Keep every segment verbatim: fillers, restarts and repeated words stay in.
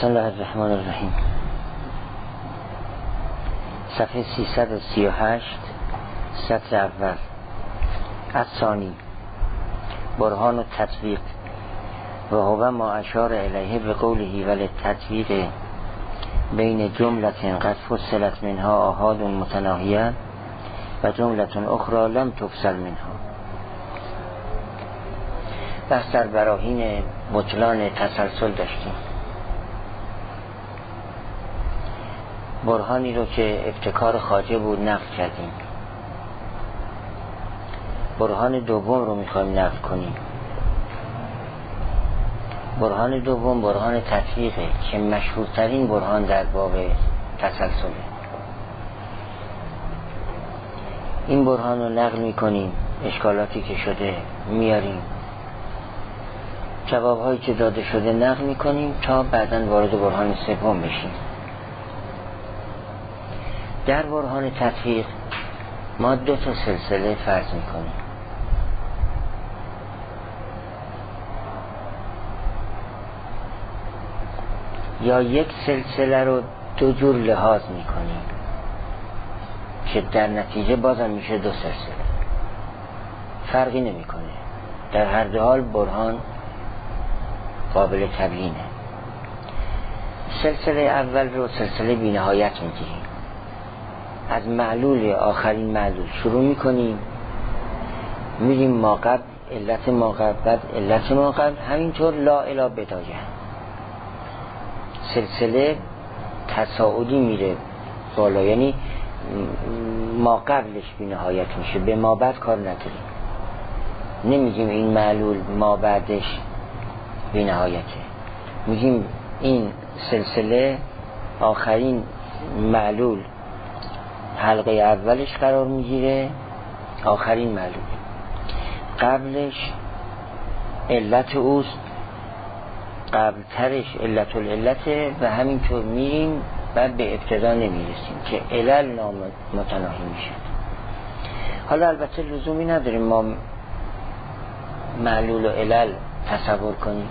بسم الله الرحمن الرحیم. صفحه سیصد و سی و هشت، سطر اول. الثانی برهان التطبیق و هو ما اشار الیه به قوله وللتطبیق بین جملت قد فصلت منها آحاد متناهیه و جملت اخرى لم تفصل منها. بحث در براهین بطلان تسلسل داشتیم. برهانی رو که ابتکار خواجه بود نقل کردیم. برهان دوم رو میخوایم نقل کنیم. برهان دوم برهان تطبیقه که مشهورترین برهان در باب تسلسله. این برهان رو نقل میکنیم، اشکالاتی که شده میاریم، جوابهایی که داده شده نقل میکنیم تا بعداً وارد برهان سوم بشیم. در برهان تطبیق ما دو تا سلسله فرض میکنیم. یا یک سلسله رو دو جور لحاظ میکنیم که در نتیجه بازم میشه دو سلسله، فرقی نمیکنه. در هر دو حال برهان قابل تبیینه. سلسله اول رو سلسله بی نهایت میگیریم. از معلول آخرین معلول شروع میکنیم، میریم ما قبل، علت ما قبل، بعد علت ما قبل، همینطور لا الی بدایه. سلسله تصاعدی میره بالا، یعنی ما قبلش بی نهایت میشه، به ما بعد کار نداریم. نمیگیم این معلول ما بعدش بی نهایته، میگیم این سلسله آخرین معلول حلقه اولش قرار میگیره، آخرین معلول قبلش علت اوست، قبل ترش علت العلته و همینطور میریم و به ابتدا نمیرسیم که علل نام متناهی میشه. حالا البته لزومی نداریم ما معلول و علل تصور کنیم.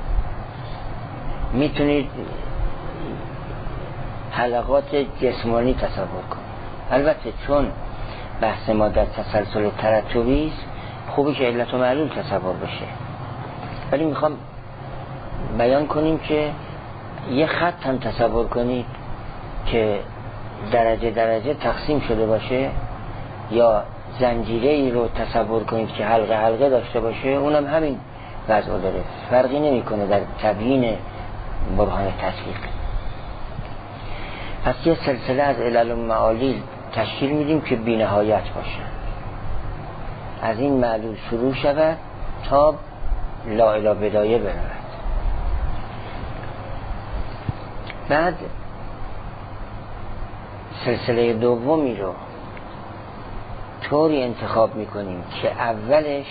میتونید حلقات جسمانی تصور کنید. البته چون بحث ما در تسلسل ترتبی است، خوبه که علت و معلول تصور بشه، ولی میخوام بیان کنیم که یه خط هم تصور کنید که درجه درجه تقسیم شده باشه، یا زنجیره ای رو تصور کنید که حلقه حلقه داشته باشه، اونم همین وضع داره، فرقی نمیکنه در تبیین برهان تطبیق. پس یه سلسله از علل و معالیل تشکیل میدیم که بی نهایت باشه، از این معلول شروع شود تا لا الی بدایه برود. بعد سلسله دومی رو طوری انتخاب میکنیم که اولش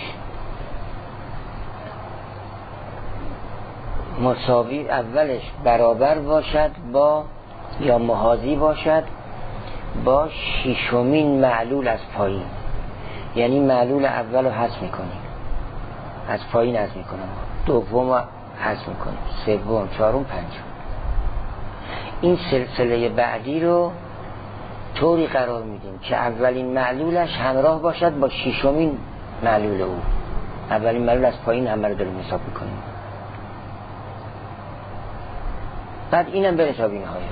مساوی، اولش برابر باشد با یا محاذی باشد با ششمین معلول از پایین. یعنی معلول اول رو حذف میکنیم، از پایین حذف میکنیم، دوم رو حذف میکنیم، سوم، چهارم، پنجم. این سلسله بعدی رو طوری قرار میدیم که اولین معلولش همراه باشد با ششمین معلول او. اولین معلول از پایین همه رو داریم حساب میکنیم، بعد اینم بره تا بی نهایت.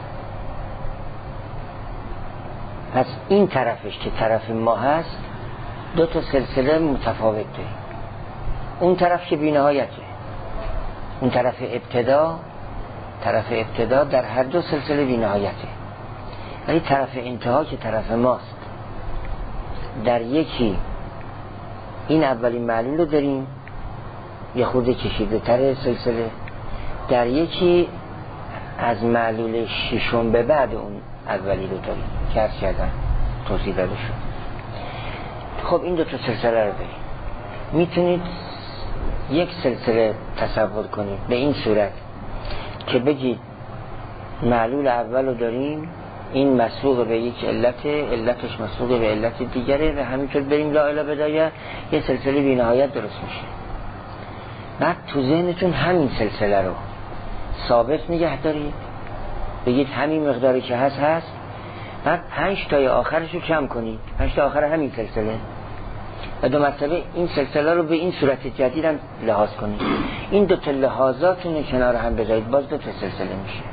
پس این طرفش که طرف ما هست دو تا سلسله متفاوت داریم. اون طرف که بی نهایته، اون طرف ابتدا، طرف ابتدا در هر دو سلسله بی نهایته، ولی طرف انتها که طرف ماست، در یکی این اولین معلول رو داریم یه خورده کشیده تر سلسله، در یکی از معلول ششم به بعد اون اولی رو داریم که عرض کردم توضیح داده شد. خب این دو تا سلسله رو داریم. میتونید یک سلسله تصور کنید به این صورت که بگید معلول اول رو داریم، این مسبوق به یک علت، علتش مسبوق به علت دیگره و همینطور بریم لا الی بدایه، یه سلسله بی نهایت درست میشه. بعد تو ذهنتون همین سلسله رو ثابت نگه دارید، بگید همین مقداری که هست هست، بعد پنج تای آخرش رو کم کنید، پنج تا آخر همین سلسله، و دو مرتبه این سلسله رو به این صورت جدید هم لحاظ کنید. این دو تا لحاظاتون رو کنار هم بذارید، باز دو تا سلسله میشه.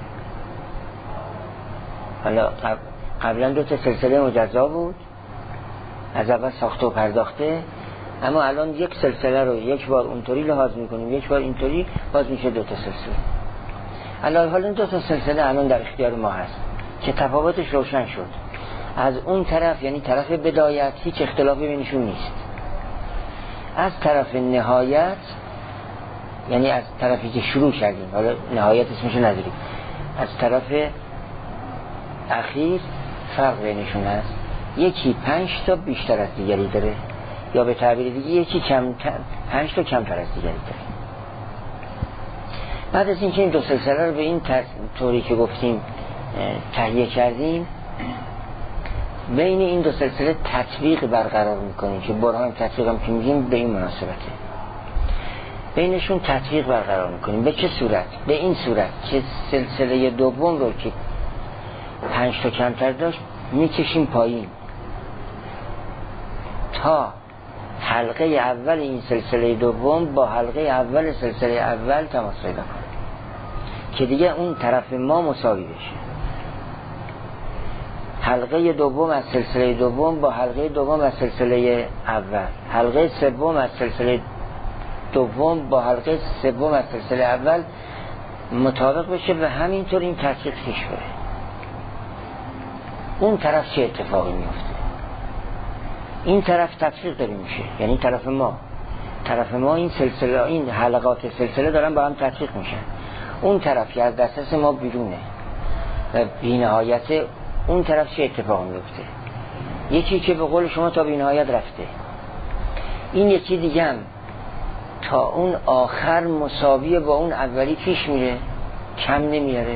حالا قبلا دو تا سلسله مجزا بود، از اول ساخته و پرداخته، اما الان یک سلسله رو یک بار اونطوری لحاظ میکنیم، یک بار اینطوری، باز میشه دو تا سلسله. الان حالا دو تا سلسله الان در اختیار ما هست که تفاوتش روشن شد. از اون طرف یعنی طرف بدایت هیچ اختلافی بینشون نیست، از طرف نهایت یعنی از طرفی که شروع کردیم، حالا نهایت اسمشو نداریم، از طرف اخیر فرق بینشون هست. یکی پنج تا بیشتر از دیگری داره، یا به تعبیر دیگه یکی کم پنج تا کمتر از دیگری داره. بعد از اینکه این دو سلسله رو به این طوری که گفتیم تهیه کردیم، بین این دو سلسله تطبیق برقرار میکنیم که برهان تطبیق هم که میگیم به این مناسبته. بینشون تطبیق برقرار میکنیم. به چه صورت؟ به این صورت که سلسله دوم رو که پنج تا کمتر داشت میکشیم پایین تا حلقه اول این سلسله دوم با حلقه اول سلسله اول تماس پیدا کنه که دیگه اون طرف ما مساوی بشه. حلقه دوم از سلسله دوم با حلقه دوم از سلسله اول، حلقه سوم از سلسله دوم با حلقه سوم از سلسله اول مطابق بشه و همینطور این تحقیق پیش بره. اون طرف چه اتفاقی میفته؟ این طرف تفسیر داری میشه، یعنی طرف ما طرف ما این سلسله، این حلقات سلسله دارن با هم تطبیق میشن. اون طرف که از دسترس ما بیرونه و بی نهایت، اون طرف چه اتفاق میفته؟ یکی که به قول شما تا بی نهایت رفته، این یکی دیگه هم تا اون آخر مساوی با اون اولی پیش میره، کم نمیاره.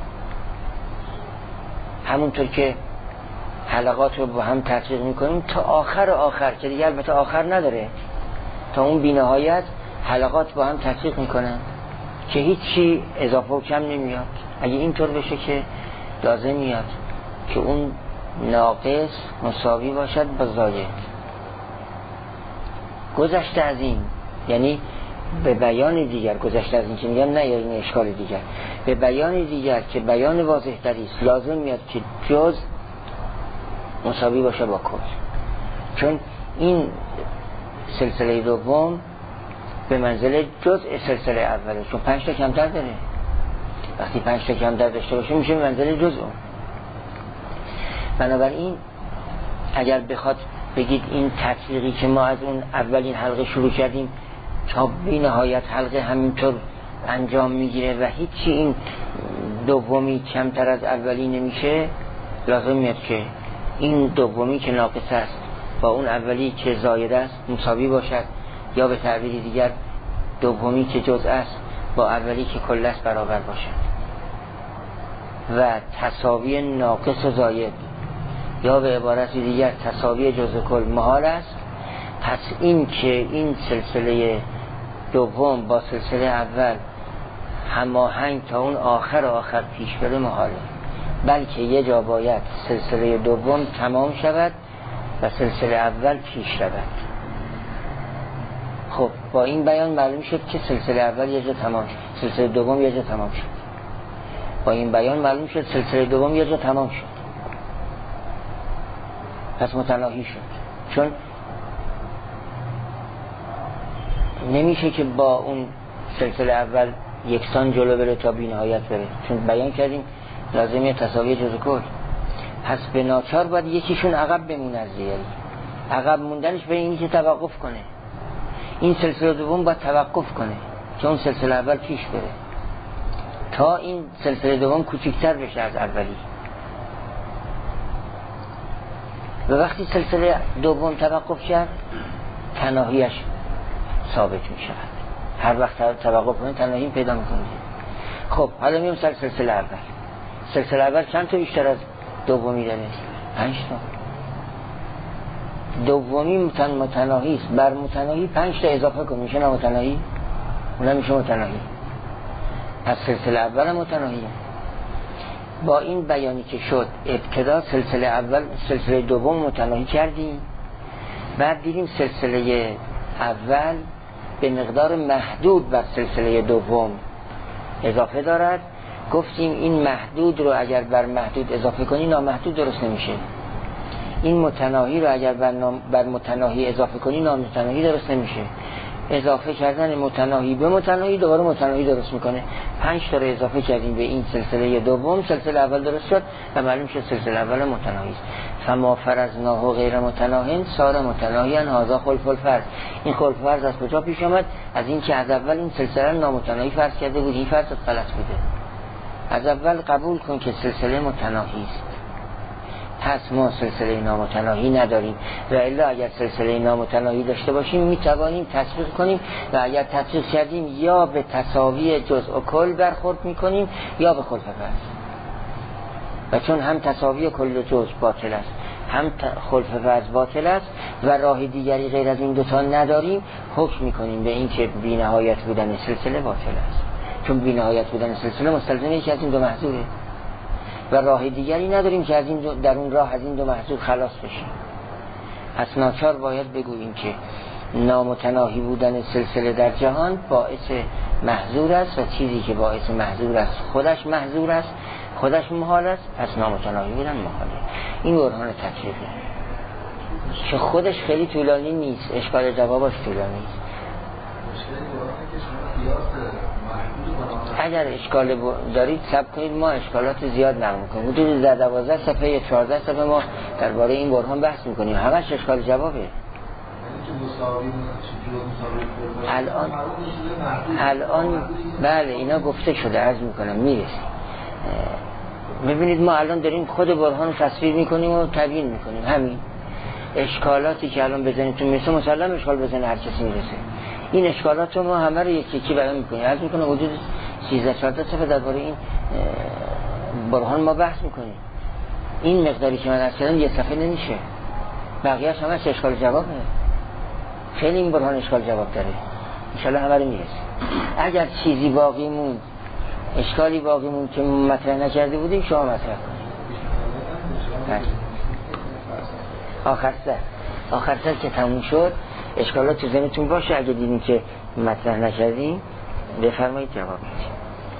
همونطور که حلقات رو با هم تطبیق میکنیم تا آخر آخر که دیگه البته آخر نداره، تا اون بی نهایت حلقات با هم تطبیق میکنن که هیچی اضافه و کم نمیاد. اگه اینطور بشه که لازم میاد که اون ناقص مساوی باشد با زاید. گذشته از این، یعنی به بیان دیگر، گذشته از این که میگم نه یا این اشکال دیگر، به بیان دیگر که بیان واضح تری است، لازم میاد که جز مساوی باشه با کل. چون این سلسله دوم به منزله جزء سلسله اوله، چون پنج تا کمتر داره. وقتی پنج تا کمتر داشته باشه میشه به منزله جزء. بنابراین اگر بخواد بگید این تطبیقی که ما از اون اولین حلقه شروع کردیم تا بی نهایت حلقه همینطور انجام میگیره و هیچی این دومی کمتر از اولی نمیشه، لازم میاد که این دومی که ناقص است با اون اولی که زاید است مساوی باشد، یا به تعبیر دیگر دومی که جزء است با اولی که کل است برابر باشد. و تساوی ناقص و زاید، یا به عبارت دیگر تساوی جزء کل محال است. پس این که این سلسله دوم با سلسله اول هماهنگ تا اون آخر آخر پیش بره محاله، بلکه یه جا باید سلسله دوم تمام شود و سلسله اول پیش رود. خب با این بیان معلوم شد که سلسله اول یه جا تمام شد، سلسله دوم یه جا تمام شد. با این بیان معلوم شد سلسله دوم یه جا تمام شد، پس متناهی شد. چون نمیشه که با اون سلسله اول یکسان جلو بره تا بی نهایت بره، چون بیان کردیم لازمه تساوی جزء کل. پس به ناچار باید یکیشون عقب بمونه از دیگری. عقب موندنش به اینی که توقف کنه. این سلسله دوم باید توقف کنه که اون سلسله اول پیش بره تا این سلسله دوم کوچکتر بشه از اولی. و وقتی سلسله دوم توقف شد تناهیش ثابت می شود. هر وقت توقف کنه تناهی پیدا میکنه. خب حالا میام سر سلسله اول. سلسله اول چند تا بیشتر از دومی داره؟ پنج تا. دومی متن متناهی است، بر متناهی پنج تا اضافه کن میشه نامتناهی، اونم میشه متناهی. پس سلسله اول متناهیه. با این بیانی که شد ابتدا سلسله اول سلسله دوم متناهی کردیم، بعد دیدیم سلسله اول به مقدار محدود بر سلسله دوم اضافه دارد. گفتیم این محدود رو اگر بر محدود اضافه کنی نامحدود درست نمیشه. این متناهی رو اگر بر, نام بر متناهی اضافه کنی نامتناهی درست نمیشه. اضافه کردن متناهی به متناهی دوباره متناهی درست میکنه. پنج تا رو اضافه کردیم به این سلسله دوم، سلسله اول درست شد و معلوم شد سلسله اول متناهی است. فما فرضناه غیر متناهی صار متناهیاً هذا خلف الفرض. این خلف فرض از کجا پیش آمد؟ از این که از اول این سلسله نامتناهی فرض کرده بود. این فرض غلط بوده. از اول قبول کن که سلسله متناهی است، پس ما سلسله نامتناهی نداریم و الا اگر سلسله نامتناهی داشته باشیم میتوانیم تطبیق کنیم و اگر تطبیق کردیم یا به تساوی جزء و کل برخورد میکنیم یا به خلف فرض. و چون هم تساوی کل و جزء باطل است هم خلف فرض باطل است و راه دیگری غیر از این دوتا نداریم، حکم میکنیم به این که بی نهایت بودن سلسله باطل است، چون بی نهایت بودن سلسله مستلزم یکی از این دو محذوره و راه دیگری نداریم که از این دو در اون راه از این دو محذور خلاص بشیم. پس ناچار باید بگوییم که نامتناهی بودن سلسله در جهان باعث محذور است و چیزی که باعث محذور است خودش محذور است، خودش محال است، پس نامتناهی بودن محاله. این برهان تطبیقه که خودش خیلی طولانی نیست، اشکال جوابش طولانی است. اگر اشکال دارید سب کنید، ما اشکالات زیاد نقل میکنیم. حدود در دوازده صفحه یا چهارده صفحه ما درباره این برهان بحث میکنیم، همش اشکال جوابه. الان الان بله اینا گفته شده، عرض میکنم میرسیم. ببینید ما الان داریم خود برهان رو تصویر میکنیم و تبیین میکنیم. همین اشکالاتی که الان بزنید تو میرسه مسلم اشکال بزنه هر کسی میرسه. این اشکالات رو ما همه رو یکی یکی بیان میکنیم. عرض میکنم حدود سیزده چهارده صفحه درباره این برهان ما بحث میکنیم. این مقداری که من عرض کردم یه صفحه نمیشه، بقیه‌اش همش اشکال جوابه. خیلی این برهان اشکال جواب داره، ان شاء الله همه رو میرسه. اگر چیزی باقی موند، اشکالی باقی موند که مطرح نکرده بودیم، شما مطرح کنید. آخر سر آخر سر که تموم شد اشکالات تو ذهنتون باشه، اگه دیدین که مطرح نکردیم بفرمایید جواب بدید.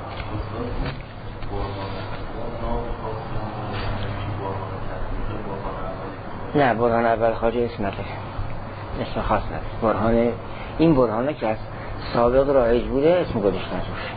نه برهان اول خواجه اسم نداره، اسم خاص نداره. برهان این برهانه که از سابق رایج بوده اسم گذاشت نزوش.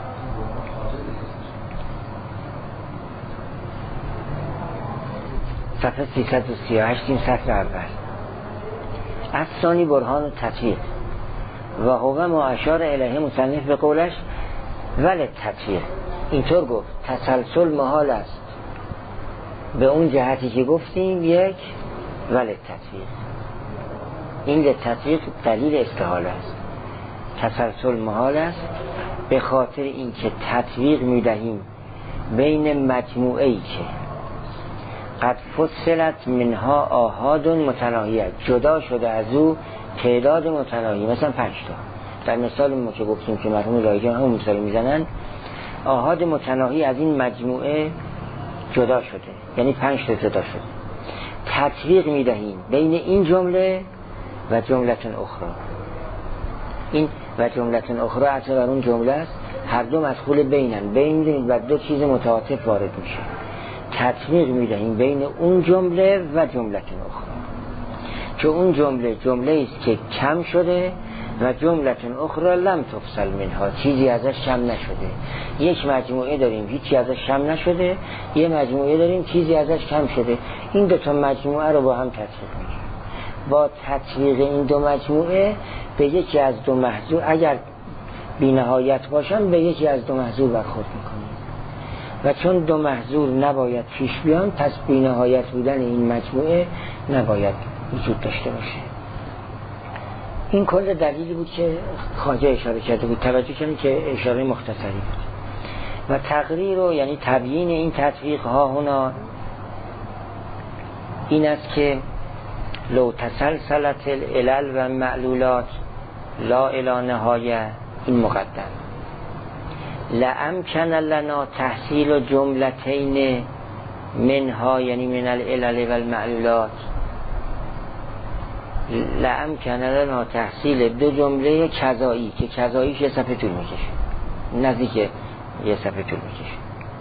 صفحه سیصد و سی و هشت این سطر اول. از ثانی برهان تطبیق و هو ما اشار الیه مصنف به قولش ولی تطبیق. اینطور گفت تسلسل محال است به اون جهتی که گفتیم، یک ولی تطبیق. این تطبیق دلیل استحاله است. تسلسل محال است به خاطر اینکه تطبیق میدهیم بین مجموعه‌ای که قد فصلت منها آحاد متناهیه، جدا شده از او تعداد متناهی، مثلا پنج تا. در مثال ما که گفتیم که مرحوم لایجان هم مثال میزنن، آحاد متناهی از این مجموعه جدا شده، یعنی پنج تا جدا شده. تطبیق میدهیم بین این جمله و جملتون اخرى. این و جملتون اخرى اصلا بر اون جمله است، هر دو مدخول بینن، بین و دو چیز متعاطف وارد میشه. تطبیق میدهیم بین اون جمله و جملتون اخرى، که اون جمله جمله است که کم شده و جملتون اخرى لم تفصل منها، چیزی ازش کم نشده. یک مجموعه داریم هیچی ازش کم نشده، یه مجموعه داریم چیزی ازش کم شده. این دو تا مجموعه رو با هم تطبیق می‌کنیم. با تطبیق این دو مجموعه به یکی از دو محذور، اگر بی نهایت باشن، به یکی از دو محذور برخورد می‌کنیم و چون دو محذور نباید پیش بیان، پس بی نهایت بودن این مجموعه نباید وجود داشته باشه. این کل دلیلی بود که خواجه اشاره کرده بود. توجه کنید که اشاره مختصری بود. و تقریر رو یعنی تبیین این تطبیق ها هنا این است که لو تسلسلت العلل و معلولات لا الی نهایه، این مقدم. لامکن لنا تحصیل جملتین منها یعنی من العلل و المعلولات، لامکن لنا تحصیل دو جمله کذایی که کذاییش یه صفحه طول میکشه، نزدیک یه صفحه طول میکشه.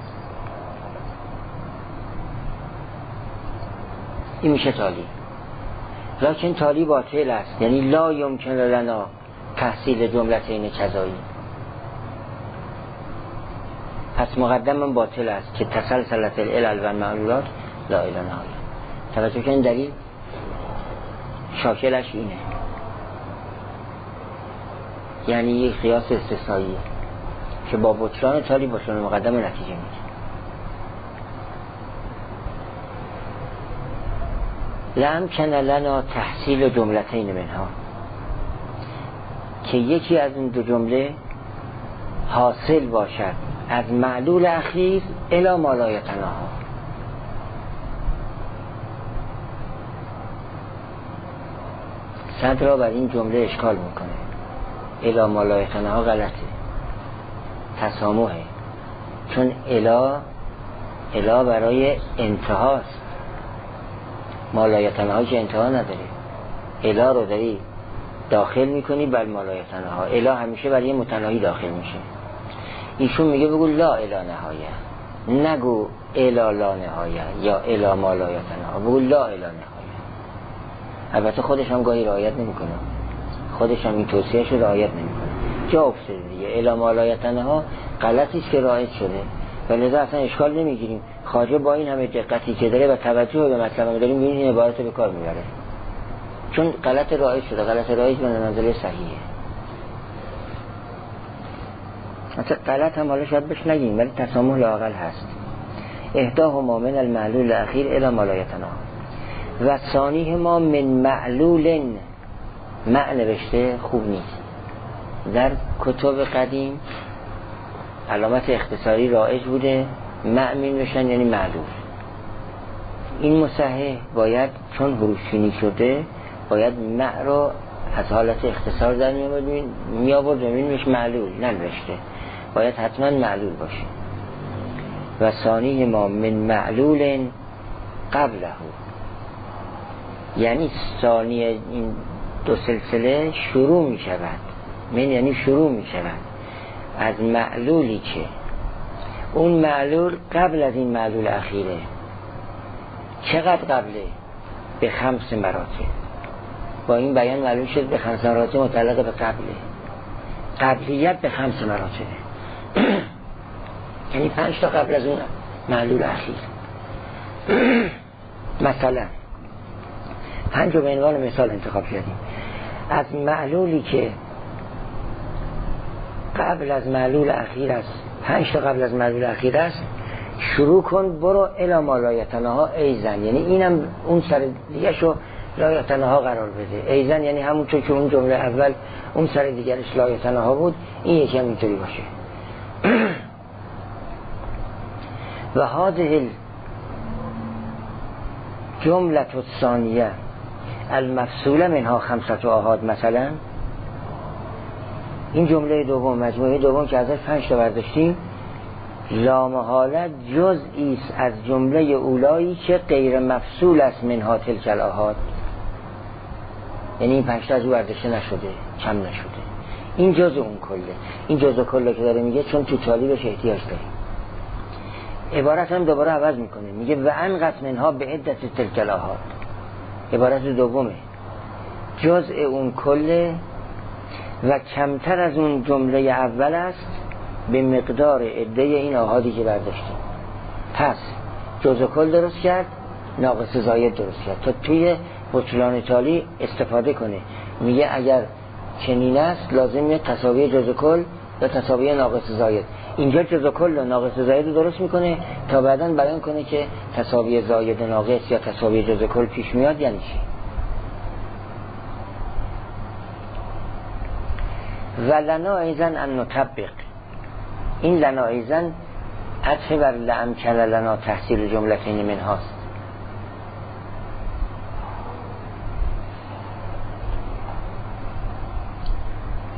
این میشه تالی. لکن تالی باطل است، یعنی لا یمکن لنا تحصیل جملتین کذایی. پس مقدم من باطل است که تسلسلت العلل و معلولات لا اله الا الله. توجه کنید دلیل شاکلش اینه، یعنی یک قیاس استثنایی که با بطلان تالی بطلان مقدم نتیجه میده. لامکن لنا تحصیل جملتین منها، که یکی از این دو جمله حاصل باشد از معلول اخیر الی ما لا یتناهی. صدر را بر این جمله اشکال میکنه. الی ما لا یتناهی غلطه، تسامحه، چون الی الی برای انتهاست، ما لا یتناهی که انتها نداره. الی رو داری داخل میکنی بر ما لا یتناهی، الی همیشه برای متناهی داخل میشه. ایشون میگه بگو لا الی نهایه، نگو الی لا نهایه یا الی ما لا یتناهی، بگو لا الی نهایه. البته خودش هم گاهی رعایت نمیکنه، خودش هم این توصیهش رو رعایت نمیکنه، جا افتاده دیگه. الی ما لا یتناهی غلطی است که رعایت شده و لذا اصلا اشکال نمیگیریم. خواجه با این همه دقتی که داره و توجه به مطلب داریم میبینیم این عبارت به کار میبره، چون غلط رعایت شده. غلط رعایت به منزله صحیحه. مثلا غلط هم حالا شاید بهش نگیم ولی تسامح لااقل هست. اهداهما من المعلول الاخیر الی ما لا یتناهی و ثانیهما من معلول. مع نوشته خوب نیست در کتب قدیم، علامت اختصاری رایج بوده، مع می نوشتن یعنی معلول. این مصحح باید چون حروف چینی شده باید مع رو از حالت اختصار در می آورد و می نوشت معلول، ننوشته، باید حتما معلول باشه. و ثانی ما من معلول قبله، یعنی ثانی این دو سلسله شروع می شود، من یعنی شروع می شود از معلولی که اون معلول قبل از این معلول اخیره. چقدر قبله؟ به خمس مراتب. با این بیان معلوم شد به خمس مراتب متعلق به قبله. قبلیت به خمس مراتبه یعنی پنج تا قبل از اون معلول اخیر. مثلا پنج رو به عنوان مثال انتخاب کردیم. از معلولی که قبل از معلول اخیر است، پنج تا قبل از معلول اخیر است، شروع کن برو الی ما لا یتناهی ایزن، یعنی اینم اون سر دیگه شو لا یتناهی قرار بده. ایزن یعنی همونطور که اون جمله اول اون سر دیگرش لا یتناهی بود، این یکی هم اینطوری باشه. و هذه الجمله الثانیه المفصوله منها خمسه آحاد، مثلا این جمله دوم، مجموعه دوم که ازش پنج تا برداشتیم، لامحاله جزئی است از جمله اولایی که غیر مفصول است منها تلک الآحاد، یعنی این پنج تا از او برداشته نشده، کم نشده، این جزء اون کله. این جزء کله که داره میگه چون تو تالی بهش احتیاج داریم. عبارت هم دوباره عوض میکنه، میگه و انقص منها به عدت تلک الآحاد. عبارت دومه، جزء اون کله و کمتر از اون جمله اول است به مقدار عده این آحادی که برداشتیم. پس جزء کل درست کرد، ناقص زاید درست کرد تا توی بطلان تالی استفاده کنه. میگه اگر چنین است لازمه تساوی جزء کل یا تساوی ناقص زاید. اینجا جزء کل و ناقص زاید رو درست میکنه تا بعداً بیان کنه که تساوی زاید و ناقص یا تساوی جزء کل پیش میاد یعنی چی. و لنا ایزن ان نطبق، این لنا ایزن عطف بر لامکن لنا تحصیل جملتین منهاست.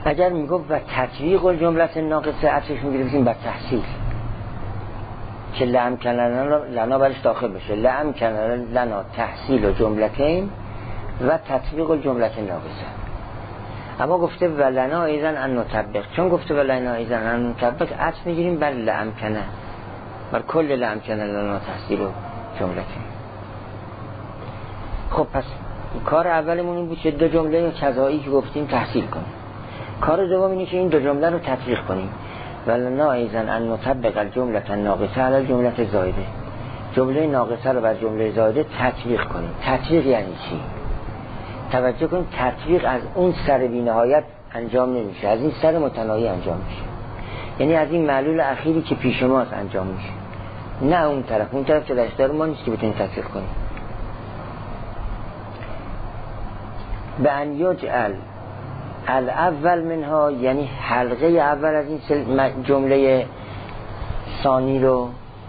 اگر میگفت و تطبیق الجملت ناقصه عطفش میگیریم بر تحصیل که لم کنن لنا برش داخل بشه، لم کنن لنا تحصیل و جملتین و تطبیق الجملت ناقصه. اما گفته ولنا ایزن ان نطبق، چون گفته ولنا ایزن ان نطبق عطف میگیریم بر لم کنن، بر کل لم کنن لنا تحصیل و جملتین. خب پس کار اولمون این بود که دو جمله کذایی که گفتیم تحصیل کنیم. کار دوم اینه که این دو جمله رو تطبیق کنیم. ولنا ایزن ان نطبق الجمله الناقصه علی الجمله زائده، جمله ناقصه رو بر جمله زائده تطبیق کنیم. تطبیق یعنی چی؟ توجه کن، تطبیق از اون سر بی‌نهایت انجام نمیشه، از این سر متناهی انجام میشه، یعنی از این معلول اخیری که پیش ماست انجام میشه، نه اون طرف. اون طرف که دست داره ما نیست که بتونیم تطبیق کنیم. به ان یجعل الاول منها، یعنی حلقه اول از این جمله ثانی رو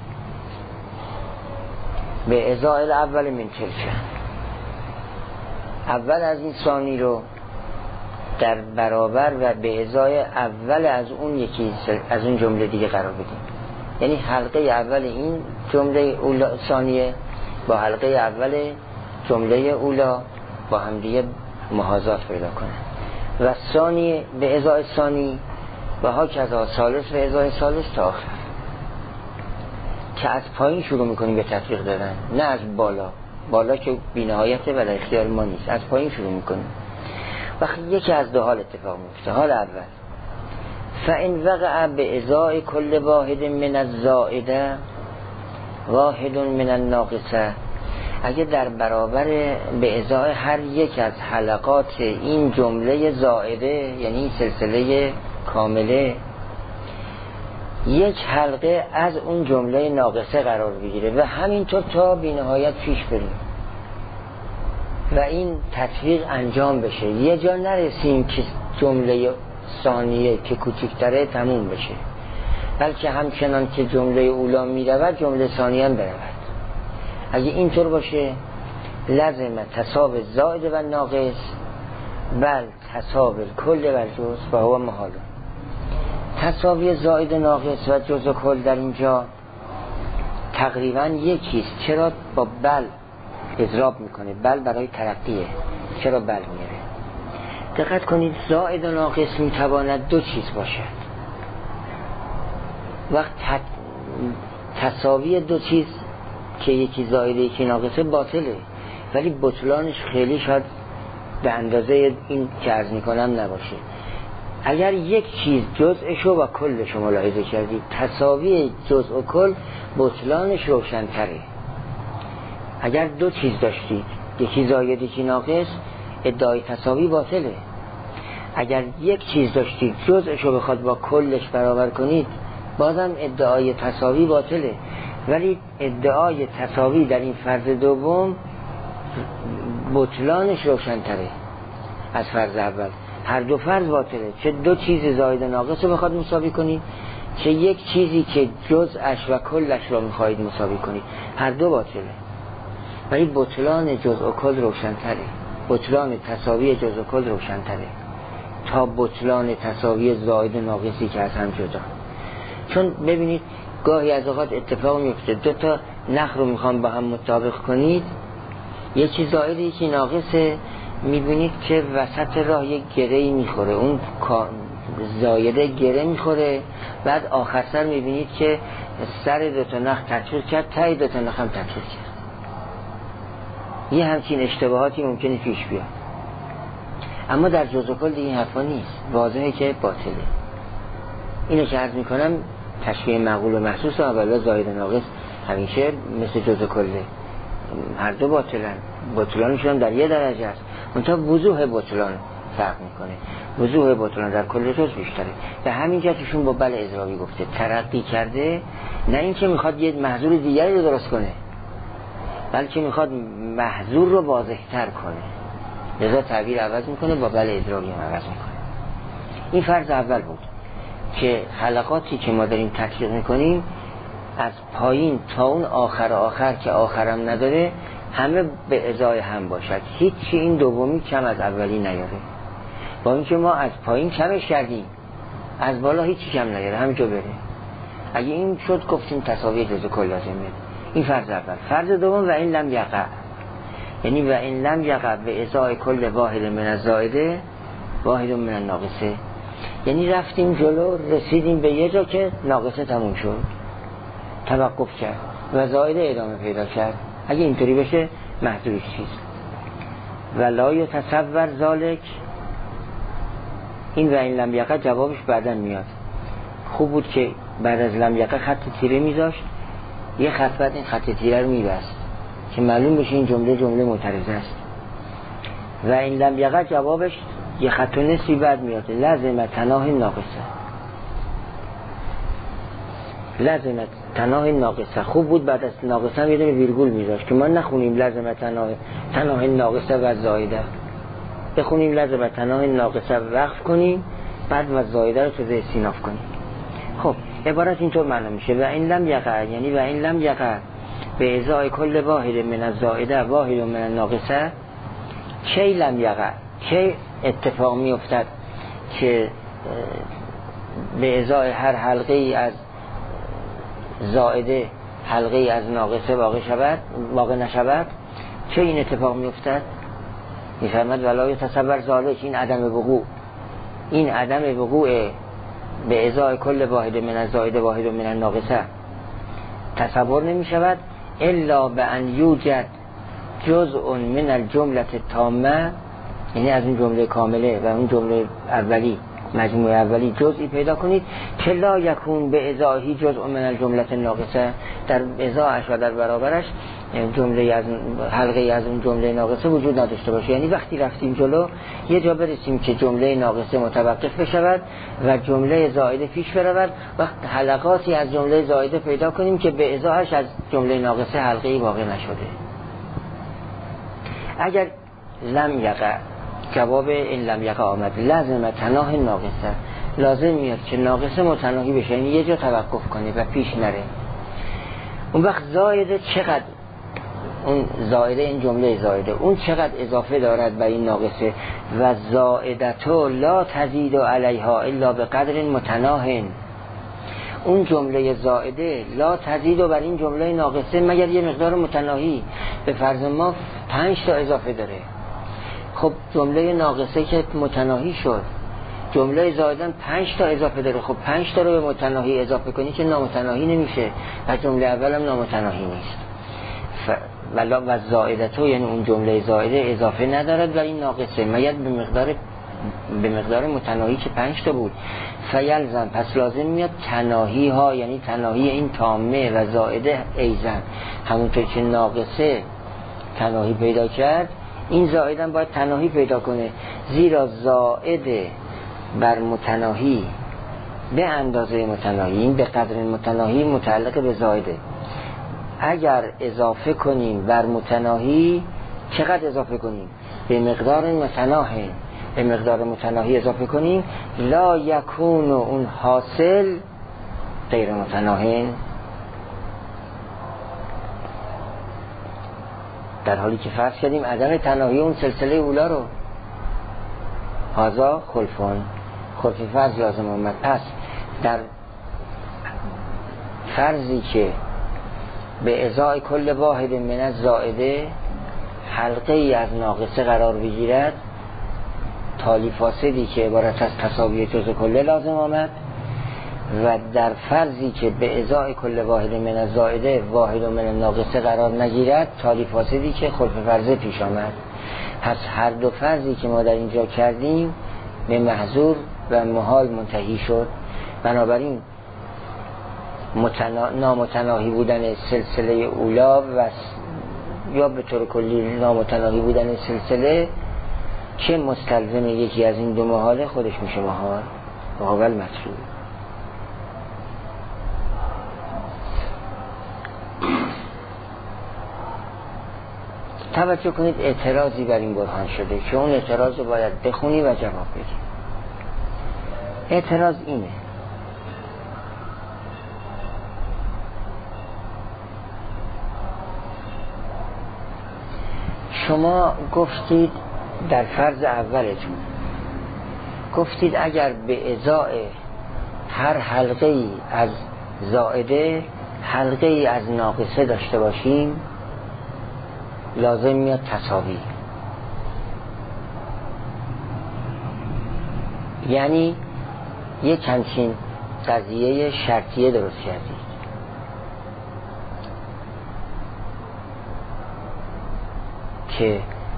به ازای الاول من تلک، اول از این ثانی رو در برابر و به ازای اول از اون یکی از اون جمله دیگه قرار بدیم. یعنی حلقه اول این جمله اولا ثانیه با حلقه اول جمله اولا با هم دیگه محاذات پیدا کنه و ثانی به ازای ثانی و ها کذا ثالث به ازای ثالث تا آخر، که از پایین شروع میکنیم به تطبیق دادن، نه از بالا. بالا که بی‌نهایته و در اختیار ما نیست، از پایین شروع میکنیم. وقتی یکی از دو حال اتفاق میفته. حال اول فإن وقع به ازای کل واحد من الزائده واحد من الناقصه، اگه در برابر به ازای هر یک از حلقات این جمله زائده، یعنی این سلسله کامله، یک حلقه از اون جمله ناقصه قرار بگیره و همینطور تا بی نهایت پیش بریم و این تطبیق انجام بشه، یه جا نرسیم که جمله ثانیه که کوچکتره تموم بشه، بلکه همچنان که جمله اولا میرود جمله ثانیه هم برود. اگه اینطور باشه لازم تصاوی زائد و ناقص بل تصاوی کل و جز و هو محال. تساوی زائد و ناقص و جز و کل در اینجا تقریبا یکیست. چرا با بل اضراب میکنه؟ بل برای ترقیه. چرا بل میره؟ دقت کنید، زائد و ناقص میتواند دو چیز باشد. وقت تساوی دو چیز که یکی زائد یکی ناقصه باطله، ولی بطلانش خیلی شاید به اندازه این که عرض میکنم نباشه. اگر یک چیز جزءشو و کلشو ملاحظه کردید، تساوی جزء و کل بطلانش روشن‌تره. اگر دو چیز داشتید، یکی زائد یکی ناقص، ادعای تساوی باطله. اگر یک چیز داشتید جزءشو بخواد با کلش برابر کنید، بازم ادعای تساوی باطله. ولی ادعای تساوی در این فرض دوم بطلانش روشن‌تره از فرض اول. هر دو فرض باطله، چه دو چیز زائد و ناقص رو بخواد مساوی کنید، چه یک چیزی که جزءش و کلش رو میخواهید مساوی کنید، هر دو باطله. ولی بطلان جزء و کل روشن‌تره، بطلان تساوی جزء و کل روشن‌تره تا بطلان تساوی زائد و ناقصی که از هم جدا. چون ببینید گاهی از اوقات اتفاق میفته دو تا نخ رو میخوام با هم مطابق کنید، یکی زائد یکی ناقصه، میبینید که وسط راه یک گره‌ای میخوره، اون زایده گره میخوره، بعد آخر سر میبینید که سر دو تا نخ تطبیق کرد، تای دو تا نخ هم تطبیق کرد. یه همچین اشتباهاتی ممکنه پیش بیاد، اما در جزء و کل دیگه این حرفا نیست، واضحه که باطله. اینو که عرض میکنم تشبیه معقول و محسوس و اولا زائد و ناقص همیشه مثل جزء و کله، هر دو باطلن، بطلانشون هم در یه درجه است، منتها وضوح بطلان فرق میکنه. وضوح بطلان در کل جز بیشتره. به همین جهتشون با بل اضرابی گفته ترقی کرده، نه اینکه میخواد یه محظور دیگری رو درست کنه، بلکه میخواد محظور رو واضح‌تر کنه، لذا تعبیر عوض میکنه، با بل اضرابی هم عوض میکنه. این فرض اول بود که حلقاتی که ما داریم تطبیق میکنیم از پایین تا اون آخر آخر که آخرم نداره همه به ازای هم باشد، هیچی این دومی کم از اولی نیاره. با اینکه ما از پایین کمش کردیم، از بالا هیچی کم نگره، همینجا بره. اگه این شد گفتیم تساوی جزء کل لازمه. این فرض اول. فرض دوم و این لم یقع، یعنی و این لم یقع به ازای کل واحد من الزائده واحد من الناقصه، یعنی رفتیم جلو رسیدیم به یه جا که ناقصه تموم شد، توقف کرد و زائده ادامه پیدا کرد. اگه اینطوری بشه محضورش چیست؟ ولا یتصور ذالک، این و این لم یقع جوابش بعدن میاد. خوب بود که بعد از لم یقع خط تیره میذاشت، یه خط بعد این خط تیره رو میبست که معلوم بشه این جمله جمله معترضه است. و این لم یقع جوابش یه خط و نصفی بعد میاد، لازم تناه ناقصه، لازم تناه ناقصه. خوب بود بعد از ناقصه هم یه دونه ویرگول میذاشت که ما نخونیم لازم تناه تناه ناقصه و زائده، بخونیم لازم تناه ناقصه وقف کنیم بعد و زائده رو تو استیناف کنیم. خب عبارت اینطور معلوم میشه و این لم یقع، یعنی و این لم یقع به ازای کل واحد من الزائده واحد من الناقصه. کی لم یقع، کی اتفاق می افتد که به ازای هر حلقه ای از زائده حلقه ای از ناقصه واقع شود واقع نشود؟ چه این اتفاق می افتد؟ می فرمد ولا یتصور ذالک، این عدم وقوع، این عدم وقوع به ازای کل واحد من الزائده واحد من الناقصه تصور نمی شود الا به ان یوجد جزء من الجمله التامه، یعنی از این جمله کامله و اون جمله اولی مجموعه اولی جزئی پیدا کنید که لا یکون به ازاهی جزء من الجمله الناقصه، در ازاش و در برابرش جمله از حلقه از اون جمله ناقصه وجود نداشته باشه. یعنی وقتی رفتیم جلو یه جا برسیم که جمله ناقصه متوقف بشود و جمله زائده پیش برود، وقت حلقاتی از جمله زائده پیدا کنیم که به ازاش از جمله ناقصه حلقه‌ای واقع نشده. اگر لم یقع جواب این لم یقع آمد، لازم تناه ناقصه، لازم میاد که ناقصه متناهی بشه، یعنی یه جا توقف کنه و پیش نره. اون وقت زائده چقدر، اون زائده این جمله زائده اون چقدر اضافه دارد به این ناقصه؟ و زائدتو لا تزید علیها الا به قدر متناه، اون جمله زائده لا تزید بر این جمله ناقصه مگر یه مقدار متناهی. به فرض ما پنج تا اضافه داره، خب جمله ناقصه که متناهی شد، جمله زائدن پنج تا اضافه داره، خب پنج تا رو به متناهی اضافه کنی که نامتناهی نمیشه و جمله اول هم نامتناهی نیست. ف... ولا و زائدتو، یعنی اون جمله زائده اضافه ندارد و این ناقصه مگر به مقدار به مقدار متناهی که پنج تا بود. فیلزم، پس لازم میاد تناهی ها، یعنی تناهی این تامه و زائده ایزن، همونطور که ناقصه تناهی پیدا کرد این زائدن باید تناهی پیدا کنه، زیرا زائده بر متناهی به اندازه متناهی، این به قدر متناهی متعلق به زائده. اگر اضافه کنیم بر متناهی، چقدر اضافه کنیم؟ به مقدار متناهی، به مقدار متناهی اضافه کنیم، لا یکون اون حاصل غیر متناهی، در حالی که فرض کردیم عدم تناهی اون سلسله اولا رو هازا خلفون خلفی فرض لازم اومد. پس در فرضی که به ازای کل واحد من الزائده حلقه ای از ناقصه قرار بگیرد، تالی فاسدی که عبارت از تساوی جزء کله لازم آمد، و در فرضی که به ازای کل واحد من الزائده واحد من الناقصه قرار نگیرد، تالی فاسدی که خلف فرضه پیش آمد. پس هر دو فرضی که ما در اینجا کردیم به محظور و محال منتهی شد. بنابراین متنا... نامتناهی بودن سلسله اولا و یا به طور کلی نامتناهی بودن سلسله که مستلزم یکی از این دو محاله خودش میشه محال و اول مطلوب. توجه کنید اعتراضی بر این برهان شده که اون اعتراض رو باید بخونی و جواب بدی. اعتراض اینه: شما گفتید در فرض اولتون گفتید اگر به ازای هر حلقه ای از زائده حلقه ای از ناقصه داشته باشیم لازم میاد تساوی. یعنی یک همچین قضیه شرطیه درست کردید که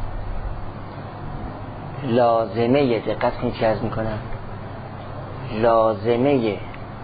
لازمه، دقت کنید چه عرض میکنم، لازمه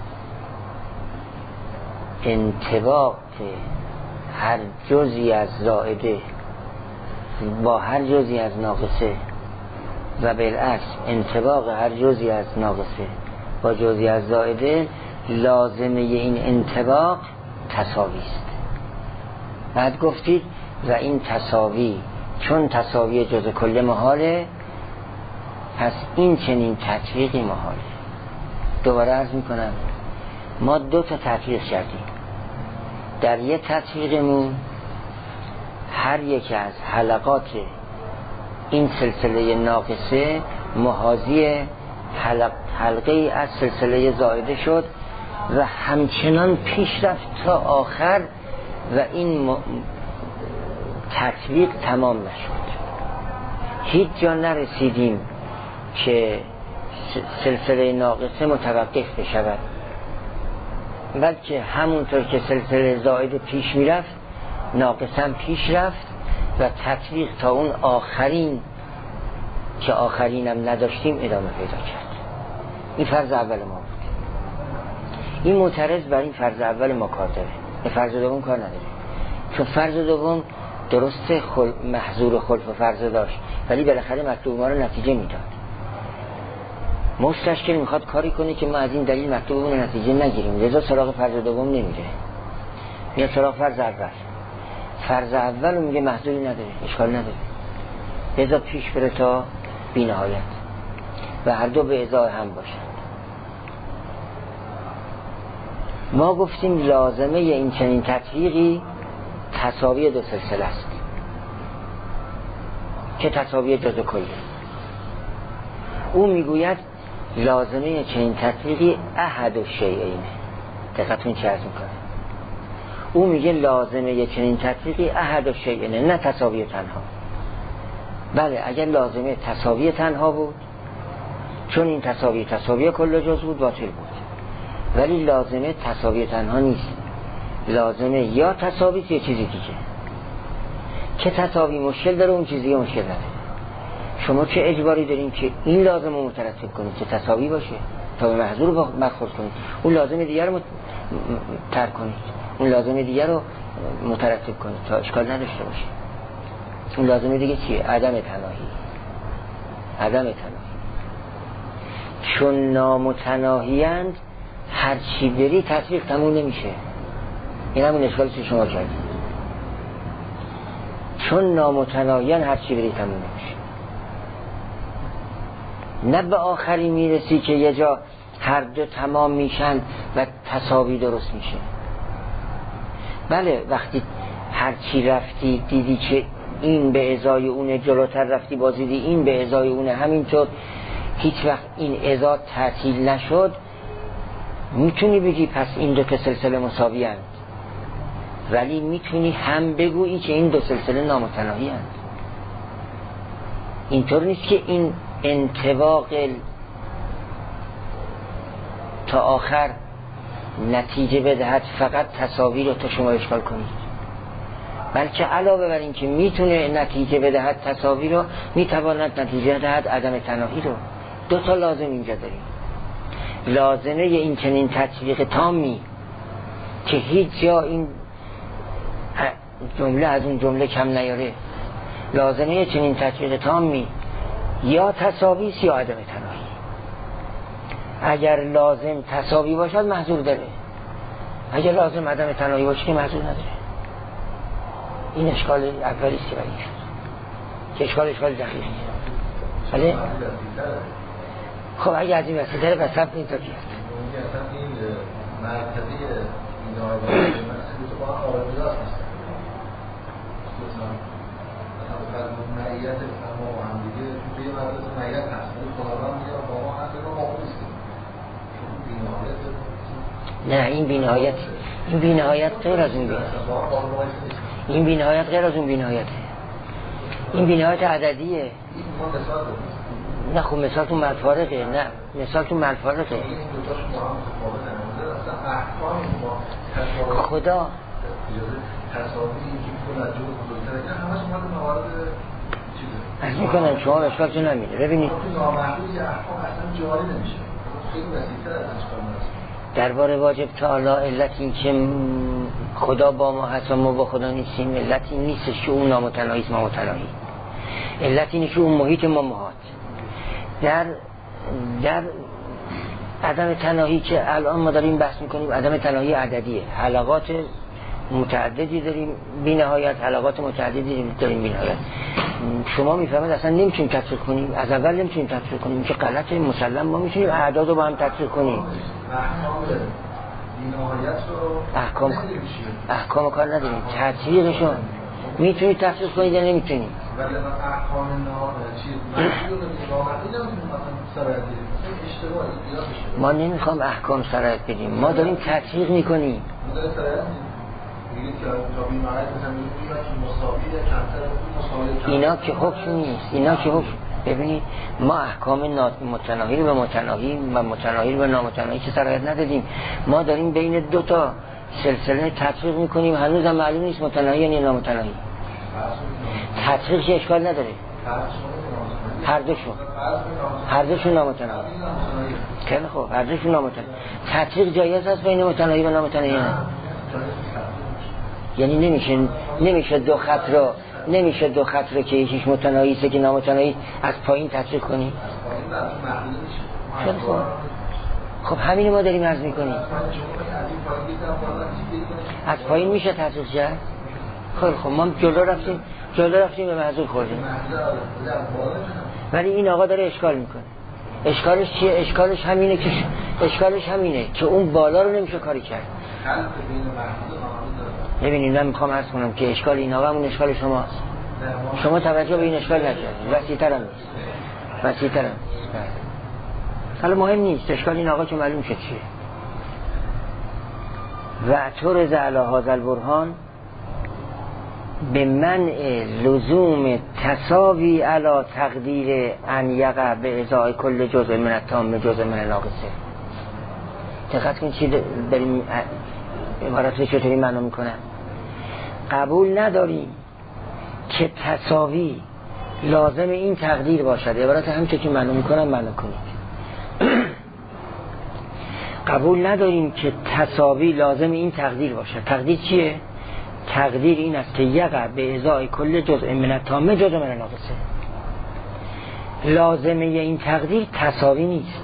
انطباق هر جزئی از زائده با هر جزئی از ناقصه و بالعکس انطباق هر جزئی از ناقصه با جزئی از زائده، لازمه این انطباق تساوی است. بعد گفتید و این تساوی چون تساوی جزء کل محاله، پس این چنین تطبیقی محاله. دوباره عرض میکنم ما دو تا تطبیق کردیم. در یه تطبیقمون هر یک از حلقات این سلسله ناقصه محاذی حلق حلقه ای از سلسله زائده شد و همچنان پیش رفت تا آخر و این م... تطبیق تمام نشد. هیچ جا نرسیدیم که سلسله ناقصه متوقف بشود، بلکه همونطور که سلسله زائده پیش میرفت ناقصه هم پیش رفت و تطبیق تا اون آخرین که آخرین هم نداشتیم ادامه پیدا کرد. این فرض اول ما بود. این معترض بر این فرض اول ما کار داره، به فرض دوم کار نداره، چون فرض دوم درست خل... محظور خلف و فرض داشت ولی بالاخره مطلوب ما رو نتیجه میداد. مستشکل میخواد کاری کنه که ما از این دلیل مطلوب رو نتیجه نگیریم، لذا سراغ فرض دوم نمیره، میاد سراغ فرض اول. فرض اول رو میگه محظوری نداره، اشکال نداره، لذا پیش بره تا بی نهایت و هر دو به ازای هم باشن. ما گفتیم لازمه این چنین تطبیقی تساوی دو سلسله است که تساوی جزء کلی. او میگوید لازمه چنین تطبیقی احد الشیئین. دقیقتون چه عرض میکنه؟ او میگه لازمه چنین تطبیقی احد الشیئین، نه تساوی تنها. بله اگر لازمه تساوی تنها بود، چون این تساوی تساوی کل جز بود، باطل بود. ولی لازمه تساوی تنها نیست، لازمه یا تساوی یا چیزی دیگه. که تساوی مشکل داره، اون چیزی مشکل داره. شما چه اجباری دارین که این لازمه رو مترتب کنید که تساوی باشه تا به محظور رو برخورد کنید، اون لازمه دیگر رو ترک کنید، اون لازمه دیگر رو مترتب کنید تا اشکال نداشته باشه. اون لازمه دیگه چیه؟ عدم تناهی. عدم تناهی چون نامتناهیند هر چی بری تطبیق تموم نمیشه. این همون اشکالی که شما کردید. چون نامتناهیان هر چی بری تموم نمیشه. نه به آخری میرسی که یه جا هر دو تمام میشن و تساوی درست میشه. بله وقتی هر چی رفتی دیدی که این به ازای اونه، جلوتر رفتی باز دیدی این به ازای اونه، همینطور هیچ وقت این ازا تعطیل نشد، میتونی بگی پس این دو سلسله مساوی هستند، ولی میتونی هم بگویی که این دو سلسله نامتناهی هستند. اینطور نیست که این انطباق تا آخر نتیجه بدهد فقط تساوی رو تا شما اشکال کنید، بلکه علاوه بر این که میتونه نتیجه بدهد تساوی رو، میتواند نتیجه بدهد عدم تناهی رو. دو تا لازم اینجا داریم. لازمه این چنین تطبیق تامی که هیچ جا این جمله از اون جمله کم نیاره، لازمه چنین تطبیق تامی یا تساوی یا عدم تناهی. اگر لازم تساوی باشد محظور داره، اگر لازم عدم تناهی باشه که محظور نداره. این اشکال اولی است که اشکال اشکال دقیقی. بله خب اگه از این وسیله رو بسب این تا کیست این مرکزی این آقای مسئله تو با آقای بیدار هستن فقط معیت ما با هم دیگه توی مدرسه معیت هست ولی خداوند میگه با ما هست ما با اون نیستیم چون بی‌نهایت نه این بی‌نهایت این بی‌نهایت غیر از اون بی‌نهایت این بی‌نهایت غیر از اون بی‌نهایته این بی‌نهایت عددیه این ما مثال داریم نه خب مثال تو ملفارقه نه مثال تو ملفارقه خدا از میکنن شما اشکال چه نمیده ببینید درباره واجب تعالی علت این که خدا با ما هست و ما با خدا نیستیم علت این نیستش که اون نامتناهی است ما متناهی علت اینه که اون محیط ما محاط در در عدم تناهی که الان ما داریم بحث میکنیم عدم تناهی عددیه حلقات متعددی داریم بی نهایت حلقات متعددی داریم بی نهایت شما میفهمید اصلا نمیتونیم تفسیر کنیم از اول نمیتونیم تفسیر کنیم که غلط مسلم ما میتونیم اعداد رو با هم تفسیر کنیم احکام احکام کار نداریم تطبیقشون میتونید تفسیر کنید یا نمیتونید ولی احکام ما نمیخوام احکام سرایت بدیم ما داریم تطبیق میکنیم اینا که حکم نیست اینا که حکم ببینید ما احکام متناهی رو به متناهی و متناهی رو به نامتناهی که سرایت ندادیم ما داریم بین دو تا سلسله تطبیق میکنیم هنوز هم معلوم نیست متناهی یا نامتناهی تطبیقش اشکال نداره هر دوشون هر دوشون نامتناهی خیلی خوب هر دوشون نامتناهی تطبیق جایز هست بین متناهی و نامتناهی نه یعنی نمیشه نمیشه دو خط رو نمیشه دو خط رو که یکیش متناهی است که نامتناهی از پایین تطبیق کنی خیلی خوب خب همین ما داریم عرض میکنیم از پایین میشه تطبیق کرد خیلی خب ما جلو رفتیم جلو رفتیم به محضور خوردیم ولی این آقا داره اشکال میکنه اشکالش چیه؟ اشکالش همینه که اشکالش همینه که اون بالا رو نمیشه کاری کرد ببینید من میخوام عرض کنم که اشکال این آقا همون اشکال شماست شما توجه به این اشکال نکردید وسیع‌تر هم نیست وسیع‌تر هم نیست حالا مهم نیست اشکال این آقا که معلوم شد چیه و اعترض علی هذا البرهان به منع لزوم تساوی علی تقدیر ان یقع به ازای کل جزء من التام جزء من ناقصه دقت کنید چی بریم عبارت رو چطوری معنا میکنن قبول نداریم که تساوی لازم این تقدیر باشد عبارت همچه که معنا میکنن معنا کنید قبول نداریم که تساوی لازم این تقدیر باشد تقدیر چیه؟ تقدیر این است که یقع به ازای کل جزء من التام جزء من ناقصه لازمه این تقدیر تساوی نیست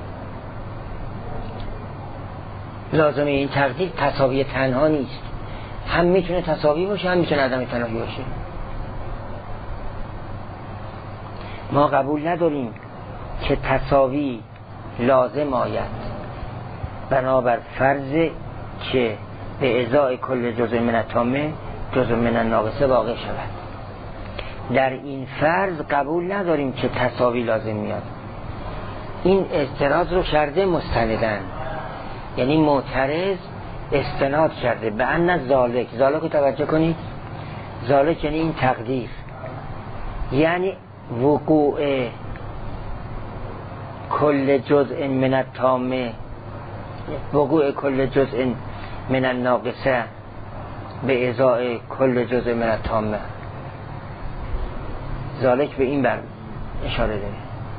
لازمه این تقدیر تساوی تنها نیست هم میتونه تساوی باشه هم میتونه عدم تناهی باشه ما قبول نداریم که تساوی لازم آید بنابر فرض که به ازای کل جزء من التامه جزء من الناقصه واقع شود در این فرض قبول نداریم که تساوی لازم میاد این اعتراض رو کرده مستندن یعنی معترض استناد کرده به ان ذالک ذالک رو توجه کنید ذالک یعنی این تقدیر یعنی وقوع کل جزء من التامه وقوع کل جزء من الناقصه به ازای کل جزء من التامه ذالک به این بر اشاره داره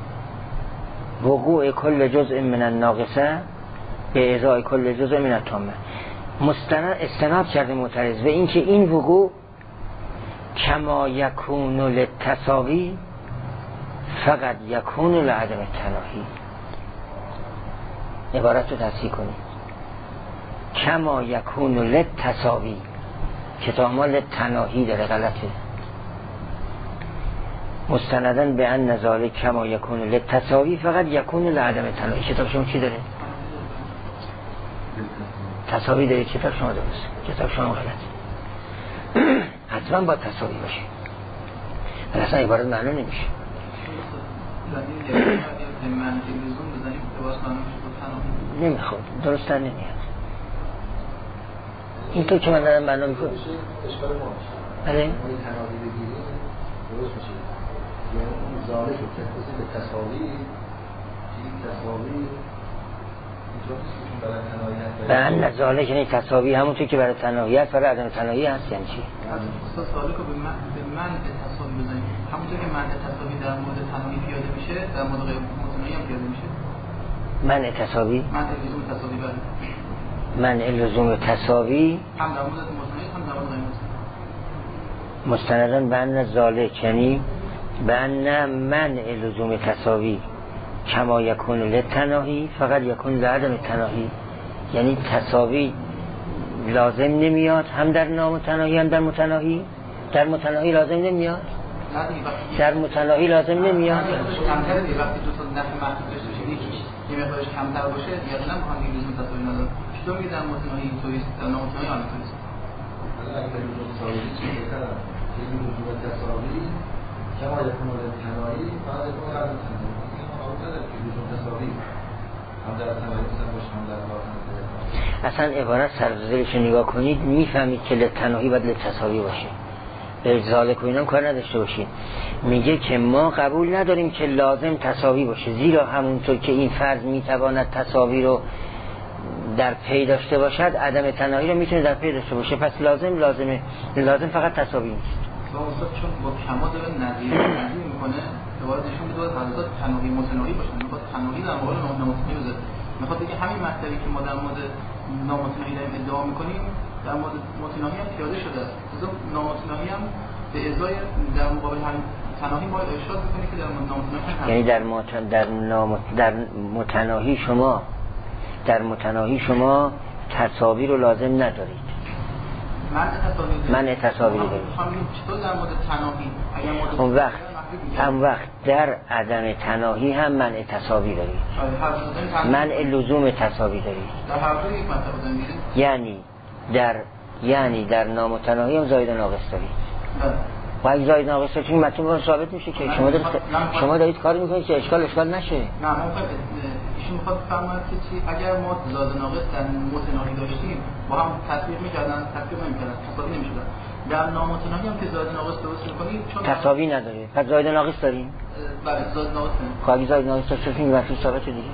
وقوع کل جزء من الناقصه به ازای کل جزء من التامه مستند استناد کرده معترض به این که این وقوع کما یکون للتساوی فقط یکون لعدم تناهی عبارت رو تصحیح کنید کما یکون للتساوی کتاب ما للتناهی داره غلطه مستندن به ان ذالک کما یکون للتساوی فقط یکون لعدم تناهی کتاب شما چی داره؟ تساوی داره کتاب شما درست کتاب شما غلط حتما با تساوی باشه اصلا عبارت معنا نمیشه. نمیخواد، درست نمیاد. این تو که من دارم معنا میکنم اشکال ما بله؟ ما این تناقی بگیریم درست میشه. یعنی اون زاله شد که کسی به تصاوی این تصاوی اینطور نیست که برای تناهی هست به ان زاله که این تصاوی همونطور که برای تناهی هست برای عدم تناهی هست. یعنی چی؟ استاد سوالی که به من به من تصاوی بزنیم همونطور که من تصاوی در مورد تناهی پیاده میشه در مورد غیر متناهی هم پیاده میشه. من تصاوی من لزوم تصاوی بله من لزوم تصاوی هم در مورد متناهی هم در مورد غیر متناهی مستندن به ان زاله یعنی به ان من لزوم تصاوی کما یکون للتناهی فقط یکون لعدم تناهی. یعنی تصاوی لازم نمیاد هم در نامتناهی هم در متناهی. در متناهی لازم نمیاد، در متناهی لازم نمیاد. کمتر دیگه وقتی دو تا نفع محدود داشته باشه یکیش یه مقدارش کمتر باشه یا نه با هم دیگه لزوم تصاوی نداره. چطور میگه در متناهی توریست در نامتناهی آن توریست؟ حالا اگه لزوم تصاوی چیه بهتره؟ یه لزوم تصاوی کما یکون للتناهی فقط یکون لعدم تناهی. این قابل نداره که لزوم تصاوی هم در تناهی باشه هم در متناهی. اصلا عبارت سرزیرش نگاه کنید میفهمید که للتناهی باید للتصاوی باشه. به ذالک و اینام کار نداشته باشید. میگه که ما قبول نداریم که لازم تساوی باشه، زیرا همونطور که این فرض میتواند تساوی رو در پی داشته باشد عدم تناهی رو میتونه در پی داشته باشه. پس لازم لازمه لازم فقط تساوی نیست. با استاد چون با کما داره نظیر نظیر میکنه دوباره نشون میده حضرت تناهی متناهی باشه. میخواد تناهی در مقابل نامتناهی بذاره. میخواد بگه همین مطلبی که ما در مورد نامتناهی داریم ادعا میکنیم در مورد متناهی هم پیاده شده است. لذا نامتناهی هم به ازای در مقابل همین تناهی ما ارشاد میکنه که در نامتناهی هم یعنی در متن در نام در متناهی شما در متناهی شما تساوی رو لازم ندارید. من تصاوی من تصاوی دارید. چطور در مورد تناهی اگر اون وقت هم وقت در عدم تناهی هم من تصاوی دارید. من لزوم تصاوی دارید. در هر دو یک مطلب دارید. یعنی در یعنی در نامتناهی هم زاید ناقص دارید. و اگه زاید ناقص دارید چون مطلب ثابت میشه که شما دارید شما دارید کاری میکنید که اشکال اشکال نشه. نه من ایشون میخواد بفرماید که چی اگر ما زاید ناقص در متناهی داشتیم با هم تطبیق میکردن تطبیق نمیکردن تساوی نمیشدن. در نامتناهی هم که زاید ناقص درست میکنید چون تساوی نداره. پس زاید ناقص داریم. بله زاید ناقص داریم. خب اگه زاید ناقص داشتیم این مطلب ثابت دیگه.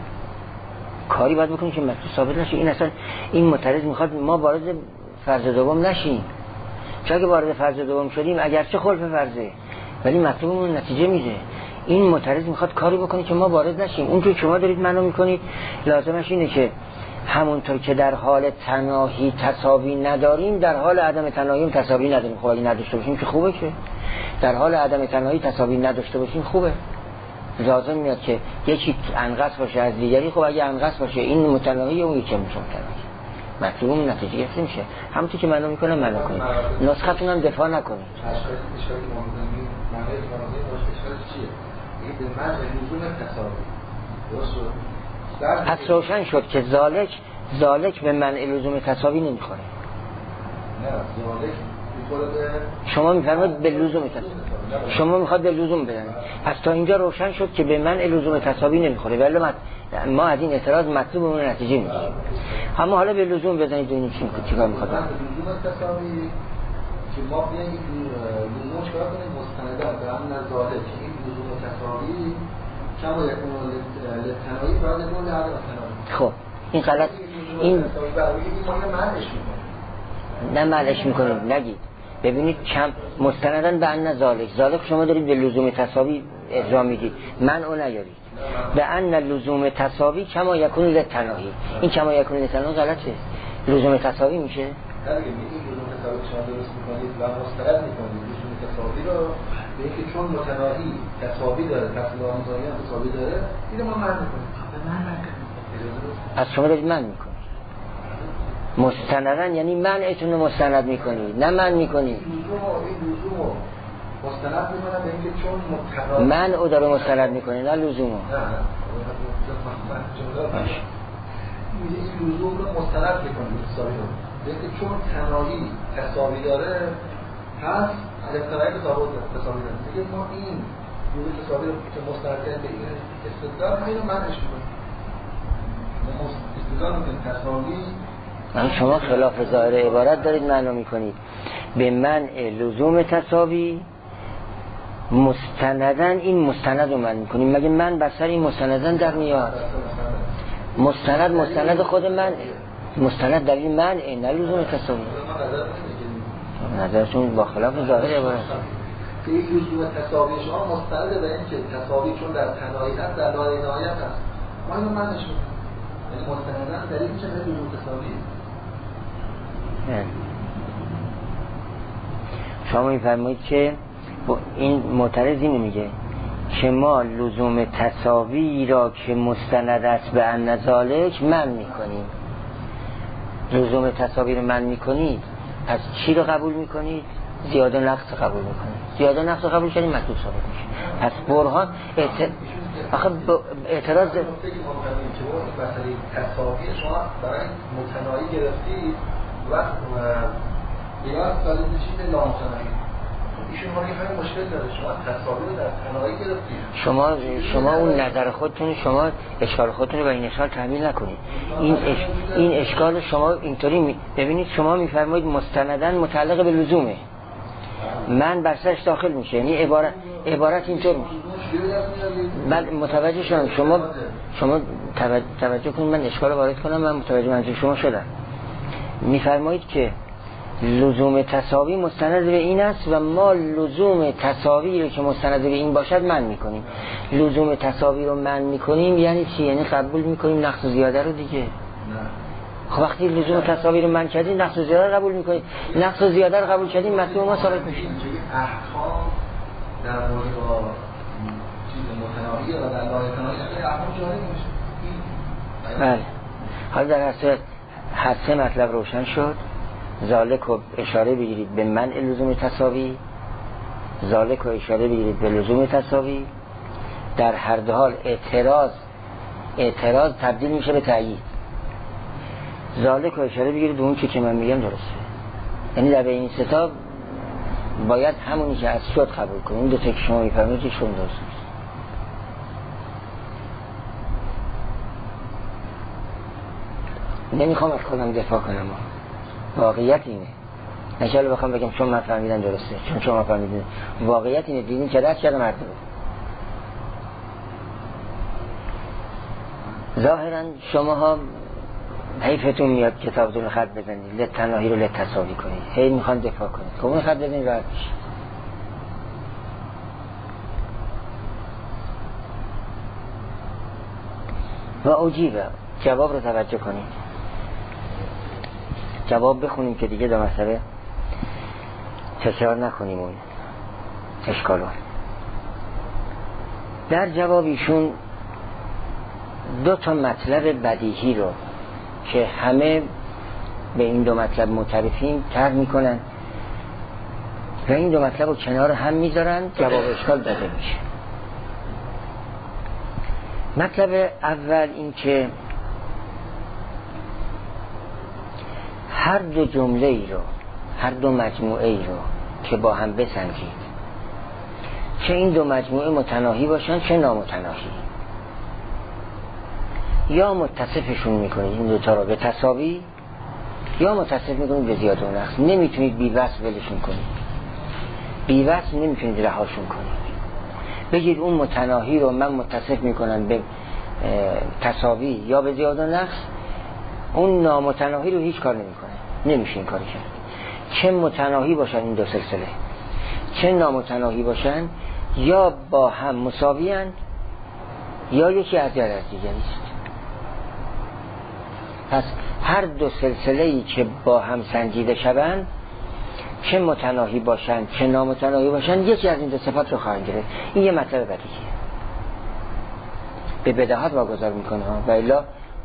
کاری باید بکنیم که مطلب ثابت نشه. این اصلا این معترض میخواد ما وارد فرض دوم نشیم. چون اگه وارد فرض دوم شدیم اگرچه خلف فرضه ولی مطلبمون نتیجه میده. این معترض میخواد کاری بکنه که ما وارد نشیم. اون که شما دارید منو میکنید لازمش اینه که همونطور که در حال تناهی تساوی نداریم در حال عدم تناهی هم تساوی نداریم. خب اگه نداشته باشیم که خوبه، که در حال عدم تناهی تساوی نداشته باشیم خوبه. لازم میاد که یکی انقص باشه از دیگری. خب اگه انقص باشه این متناهی اون یکی میشه متناهی. مطلوب نتیجه گرفته میشه. همونطور که منو میکنم منو کنید. نسختون هم دفاع نکنید. اشکالی که ما می‌کنیم معنی تناهی اشکالش چیه؟ این به من لزوم تساوی درست پس روشن شد که ذالک ذالک به من لزوم تساوی نمیخوره. نه ذالک میخوره به شما میفرمایید به لزوم تساوی. شما میخواد به لزوم بزنید. پس تا اینجا روشن شد که به من لزوم تساوی نمیخوره. ولی ما از این اعتراض مطلوبمون نتیجه میگیریم. اما حالا به لزوم بزنید ببینید چی چیکار میخواد. لزوم تساوی که ما بیایم لزوم چیکار کنیم مستندات به امر ذالک این لزوم تساوی کما یکون للتناهی بعد اون لعدم تناهی. خب این غلط این نه منعش میکنید نگید. ببینید کم مستندن به ان ذالک ذالک شما دارید به لزوم تساوی اجرا میدید من اون نیارید. به ان لزوم تساوی کما یکون للتناهی این کما یکون للتناهی غلطه. لزوم تساوی میشه نه دیگه این لزوم تساوی شما درست میکنید و مستند میکنید لزوم تساوی رو به اینکه چون متناهی تساوی داره تفصیل آموزانی هم تساوی داره اینو ما مرد میکنیم. از شما دارید من میکنید مستندن یعنی من اتون رو مستند میکنید نه من میکنید. لزوم این لزوم مستند میکنم به اینکه چون متناهی من او داره مستند میکنه نه لزوم. نه نه این لزوم رو مستند میکنید تساوی رو به اینکه چون تناهی تساوی داره پس از ابتدای تساوی تساوی میگه ما این وجود تساوی که مستند به این استدلال اینو منعش می‌کنیم. ما استدلال می‌کنیم تساوی من شما خلاف ظاهر عبارت دارید معنا می‌کنید. به منع لزوم تساوی مستندن این مستند رو من می‌کنیم. مگه من بر سر این مستندن در میاد؟ مستند مستند خود من مستند دلیل منع نه لزوم تساوی. نظرتون با خلاف ظاهر عبارت. که یک لزوم تساوی شما مستند به این که تساوی چون در تنهایی هست در لای نهایت هست. ما اینو منعش می‌کنیم. یعنی مستندن دلیل میشه به لزوم تساوی. شما می‌فرمایید که این معترض اینو میگه که ما لزوم تساوی را که مستند است به ان ذالک من میکنیم. لزوم تساوی رو من میکنید، از چی رو قبول میکنید؟ زیاده نقص قبول میکنید. زیاده نقص رو قبول کردیم مطلوب ثابت میشه. پس برهان اعتراض آخه اعتراض که مثلا تساوی شما برای متناهی گرفتید و قیاس دادید چیز نامتناهی. ایشون ما یه مشکل داره. شما تساوی رو در تنهایی گرفتید. شما شما اون نظر خودتون شما اشکال خودتون رو به این اشکال تحمیل نکنید. این اش... این اشکال شما اینطوری می... ببینید شما میفرمایید مستندن متعلق به لزومه. من بر سرش داخل میشه. یعنی عبارت عبارت اینطور میشه. بله متوجه شدم. شما شما توجه, توجه کنید من اشکال رو وارد کنم. من متوجه منظور شما شدم. میفرمایید که لزوم تساوی مستند به این است و ما لزوم تساوی رو که مستند به این باشد من میکنیم. لزوم تساوی رو من میکنیم یعنی چی؟ یعنی قبول میکنیم نقص و زیاده رو دیگه. نه. خب وقتی لزوم تساوی رو من کردیم نقص و زیاده رو قبول میکنیم. نقص و زیاده رو قبول کردیم مطلوب ما ثابت میشه. احکام در مورد با چیز متناهی و در لایتناهی احکام جاری میشه. بله. حالا در اصل هر سه مطلب روشن شد. ذالک رو اشاره بگیرید به منع لزوم تساوی، ذالک رو اشاره بگیرید به لزوم تساوی. در هر دو حال اعتراض اعتراض تبدیل میشه به تأیید. ذالک رو اشاره بگیرید به اون که من میگم درسته. یعنی در این ستا باید همونی که از شد قبول کنید. این دو تا که شما میفرمایید که شون درست نیست. نمیخوام از خودم دفاع کنم. واقعیت اینه. نشاله بخوام بگم چون من فهمیدم درسته، چون شما فهمیدین. واقعیت اینه. دیدین که رد شده مردم. ظاهرا شماها حیفتون میاد کتابتون خط بزنید، لت تناهی رو لت تساوی کنید. هی میخوان دفاع کنید. خب اون خط بزنید راحت میشه. و عجیبه. جواب رو توجه کنید. جواب بخونیم که دیگه دو مسئله تکرار نکنیم اون اشکالو. در جواب ایشون دو تا مطلب بدیهی رو که همه به این دو مطلب معترفین طرح میکنن و این دو مطلب رو کنار هم میذارن، جواب اشکال داده میشه. مطلب اول این که هر دو جمله ای رو، هر دو مجموعه ای رو که با هم بسنجید، چه این دو مجموعه متناهی باشن چه نامتناهی، یا متصفشون میکنید این دوتا رو به تساوی یا متصف میکنید به زیاده و نقص. نمیتونید بی وصف ولشون کنید. بی وصف نمیتونید رهاشون کنید. بگید اون متناهی رو من متصف میکنم به تساوی یا به زیاده و نقص، اون نامتناهی رو هیچ کار نمیکنه. نمیشه این کاری کرد. چه متناهی باشن این دو سلسله چه نامتناهی باشن، یا با هم مساوی هستند یا یکی از دیگر از دیگری است. پس هر دو سلسله ای که با هم سنجیده شوند، چه متناهی باشن چه نامتناهی باشن، یکی از این دو صفات رو خواهند گرفت. این یه مطلب بدیهیه. به بداهت واگذار میکنه ها، و الا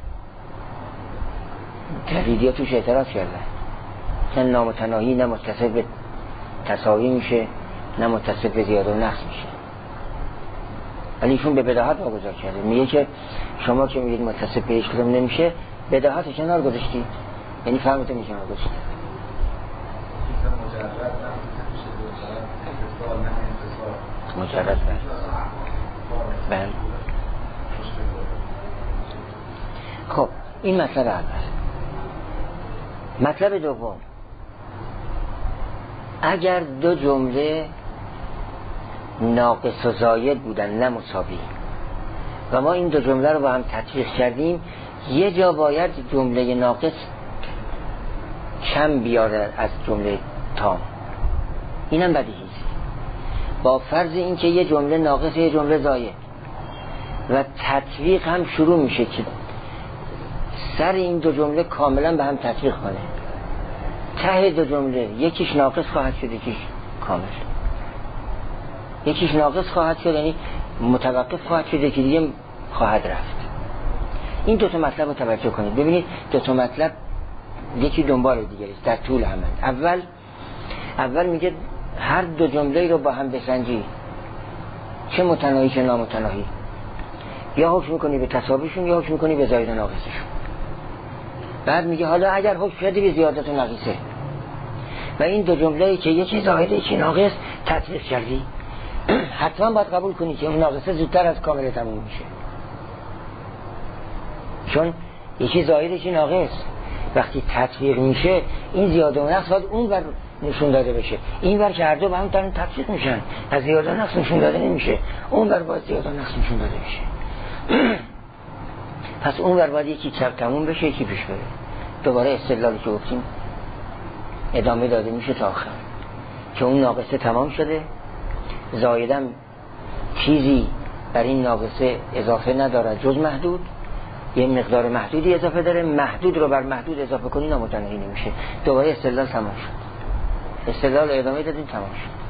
تفیدی توش اعتراض کرده. چون نامتناهی نه متصف به تساوی میشه نه متصف به زیاده و نقص میشه، ولی ایشون به بداهت واگذار کرده. میگه که شما که میگید متصف به هیچ کدوم نمیشه، بداهت کنار گذاشتید، یعنی فهمتون کنار گذاشتید. مجرد بله. خب این مطلب اول. مطلب دوم، اگر دو جمله ناقص و زاید بودن نه مساوی و ما این دو جمله رو با هم تطبیق کردیم، یه جا باید جمله ناقص کم بیاره از جمله تام. اینم بدیهی است، با فرض اینکه یه جمله ناقص یه جمله زاید و تطبیق هم شروع میشه که سر این دو جمله کاملا به هم تطبیق کنه. ته دو جمله یکیش ناقص خواهد شد یکیش کامل، یکیش ناقص خواهد شد یعنی متوقف خواهد شد یکی دیگه خواهد رفت. این دو تا مطلب رو توجه کنید. ببینید دو تا مطلب یکی دنبال دیگری است در طول عمل. اول اول میگه هر دو جمله رو با هم بسنجی، چه متناهی چه نامتناهی، یا حکم میکنی به تساویشون یا حکم میکنی به زاید و ناقصشون. بعد میگه حالا اگر حکم شدی به زیادت و ناقصه و این دو جمله‌ای که یکی زاید یکی ناقص تطبیق کردی، حتما باید قبول کنی که اون ناقصه زودتر از کامل تموم میشه، چون یکی زاید یکی ناقص. وقتی تطبیق میشه این زیاده و نقص باید اون بر نشون داده بشه، این بر که هر دو با هم دارن تطبیق میشن، از زیاده و نقص نشون داده نمیشه، اون بر باید زیاده و نقص نشون داده بشه. پس اون بر باید یکی چپ تموم بشه یکی پیش بره. دوباره استدلالی که گفتیم ادامه داده میشه تا آخر که اون ناقصه تمام شده، زایدم چیزی بر این ناقصه اضافه نداره جز محدود، یه مقدار محدودی اضافه داره، محدود رو بر محدود اضافه کنی نامتناهی نمیشه. دوباره استدلال تمام شد، استدلال ادامه دادیم تمام شد.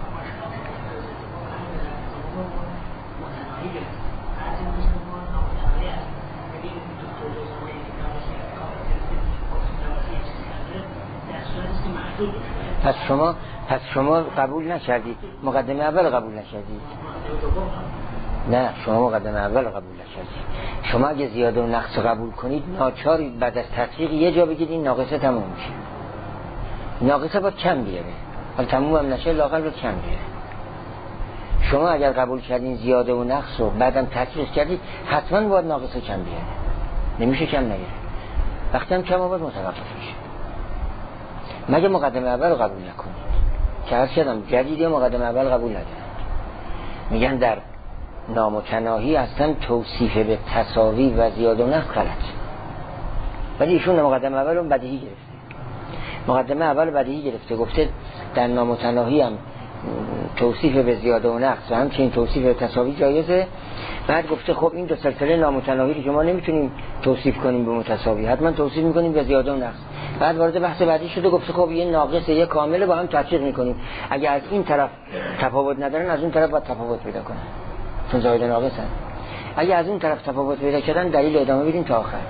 پس شما پس شما قبول نکردید، مقدمه اول قبول نکردید. نه شما مقدمه اول قبول نکردید. شما اگه زیاده و نقص قبول کنید ناچاری بعد از تطبیق یه جا بگید این ناقصه تموم میشه. ناقصه باید کم بیاره، حالا تموم هم نشه لااقل باید کم بیاره. شما اگر قبول کردین زیاده و نقص رو بعدم تطبیق کردید حتما باید ناقصه کم بیاره، نمیشه کم نگیره. وقتی هم کم باید متوقف میشه. مگه مقدمه اول رو قبول نکنید که هر شدم جدیدی مقدمه اول قبول ندارن. میگن در نامتناهی اصلا توصیف به تساوی و زیاده و نقص غلط، ولی ایشون مقدمه اول رو بدیهی گرفته. مقدمه اول بدیهی گرفته، گفته در نامتناهی هم توصیف به زیاده و نقص و همچنین توصیف به تساوی جایزه. بعد گفته خب این دو سلسله نامتناهی رو که ما نمیتونیم توصیف کنیم به متساوی، حتما توصیف میکنیم به زیاده و نقص. بعد وارد بحث بعدی شده، گفته خب یه ناقص یه کامل با هم تطبیق میکنیم، اگه از این طرف تفاوت ندارن از اون طرف باید تفاوت پیدا کنن چون زاید و ناقصن. اگه از اون طرف تفاوت پیدا کردن دلیل ادامه بدیم تا آخر.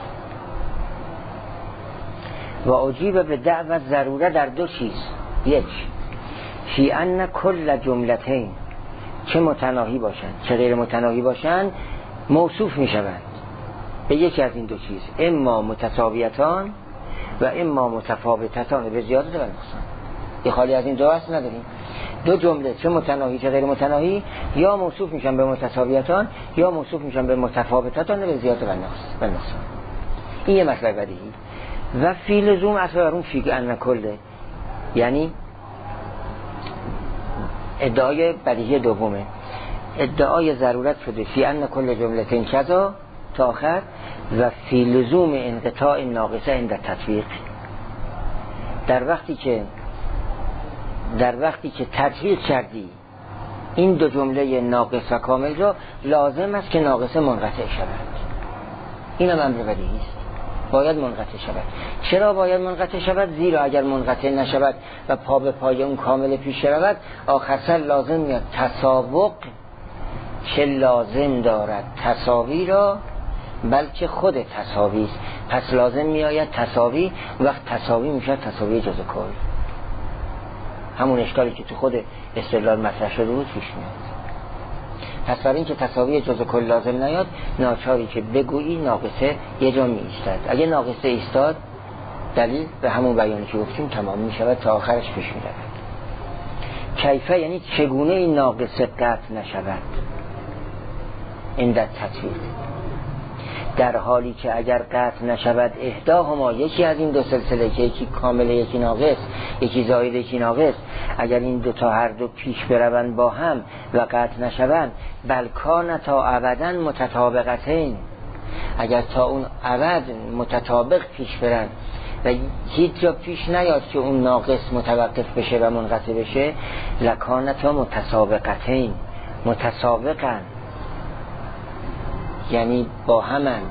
و اجیب به دعوت ضروره در دو چیز، یک فی ان کل جملتین چه متناهی باشن چه غیر متناهی باشن موصوف می شوند به یکی از این دو چیز، اما متساویتان و اما متفاوتتان به زیادت و نقصان. یه خالی از این دو هست نداریم. دو جمله چه متناهی چه غیر متناهی یا موصوف میشن به متساویتان یا موصوف میشن به متفاوتتان به زیادت و نقصان. این یه مسئله بدیهی. و فی لزوم اصلا اون فی ان کله، یعنی ادعای بدیهی دومه، ادعای ضرورت شده فی ان کل جملتین کذا تا آخر و فی لزوم انقطاع ناقصه عند تطبیق. در وقتی که در وقتی که تطبیق کردی این دو جمله ناقص و کامل را لازم است که ناقصه منقطع شود. این هم امر بدیهی است، باید منقطع شود. چرا باید منقطع شود؟ زیرا اگر منقطع نشود و پا به پای اون کامل پیش رود آخر سر لازم میاد تسابق چه لازم دارد تساوی را بلکه خود تساوی است. پس لازم میآید تساوی، وقت تساوی میشه تساوی جزء کل، همون اشکالی که تو خود استدلال مطرح شده بود پیش میاد. پس برای اینکه تساوی جزء کل لازم نیاد ناچاری که بگویی ناقصه یه جا می ایستد. اگه ناقصه ایستاد دلیل به همون بیانی که گفتیم تمام می شود تا آخرش پیش می رود. کیفه یعنی چگونه این ناقص قطع نشود این در تطبیق، در حالی که اگر قطع نشود احداهما، یکی از این دو سلسله که یکی کامل یکی ناقص، یکی زائد یکی ناقص، اگر این دو تا هر دو پیش بروند با هم و قطع نشوند، بل کانتا ابدا متطابقتین، اگر تا اون ابد متطابق پیش برند و هیچ جا پیش نیاد که اون ناقص متوقف بشه و منقطع بشه، لکانتا متسابقتین، متسابقن یعنی با همن،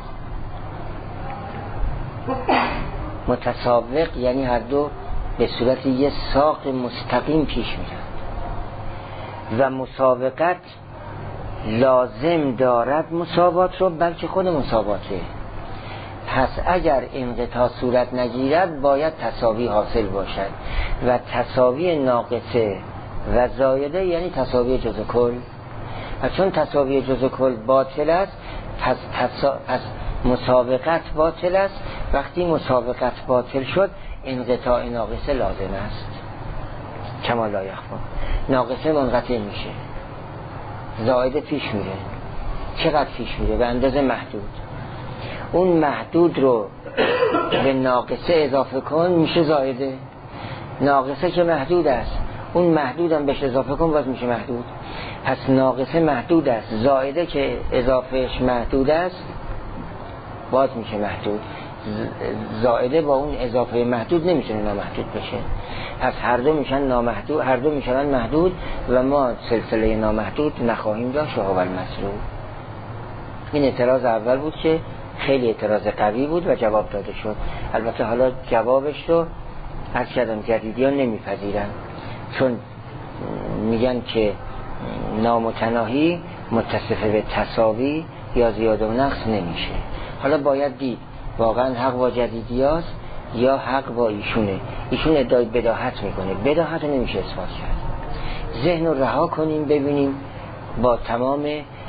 متسابق یعنی هر دو به صورت یه ساق مستقیم پیش میرن و مسابقت لازم دارد مساوات رو، بلکه خود مساواته. پس اگر انقطاع صورت نگیرد باید تساوی حاصل باشد و تساوی ناقصه و زایده یعنی تساوی جزء کل، و چون تساوی جزء کل باطل است پس, تسا... پس مسابقت باطل است. وقتی مسابقت باطل شد انقطاع ناقصه لازم است. کما لا یخفا، ناقصه منقطع میشه، زائده پیش میره. چقدر پیش میره؟ به اندازه محدود. اون محدود رو به ناقصه اضافه کن میشه زائده. ناقصه که محدود است، اون محدود هم بهش اضافه کن باز میشه محدود. پس ناقصه محدود است، زائده که اضافهش محدود است باز میشه محدود. زائده با اون اضافه محدود نمیتونه نامحدود بشه. پس هر دو میشن نامحدود، هر دو میشن محدود و ما سلسله نامحدود نخواهیم داشت. و اول مسلوب. این اعتراض اول بود که خیلی اعتراض قوی بود و جواب داده شد. البته حالا جوابش رو عرض کردم جدیدی ها نمیپذیرن، چون میگن که نامتناهی متصفه به تساوی یا زیاده و نقص نمیشه. حالا باید دید واقعا حق با جدیدی هاست یا حق با ایشونه. ایشون ادعای بداهت میکنه، بداهت رو نمیشه اثبات کرد. ذهن رو رها کنیم ببینیم با تمام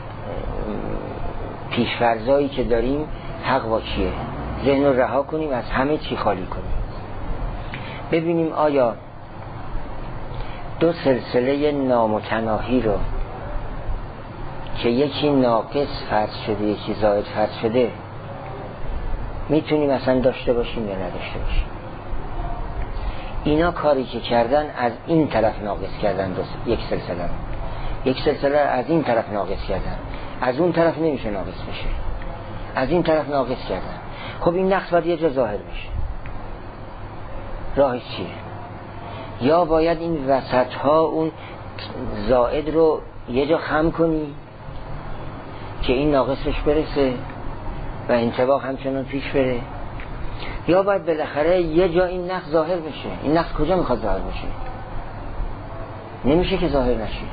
پیشفرضایی که داریم حق با چیه. ذهن رو رها کنیم، از همه چی خالی کنیم، ببینیم آیا دو سلسله نامتناهی رو که یکی ناقص فرض شده یکی زائد فرض شده میتونیم اصلا داشته باشیم یا نداشته باشیم. اینا کاری که کردن از این طرف ناقص کردن دو یک سلسله یک سلسله از این طرف ناقص کردن، از اون طرف نمیشه ناقص بشه، از این طرف ناقص کردن. خب این نقص باید یه جا ظاهر بشه. راهش چیه؟ یا باید این وسط ها اون زائد رو یه جا خم کنی که این ناقصش برسه و انطباق همچنان پیش بره، یا باید بالاخره یه جا این نقص ظاهر بشه. این نقص کجا میخواد ظاهر بشه؟ نمیشه که ظاهر نشه.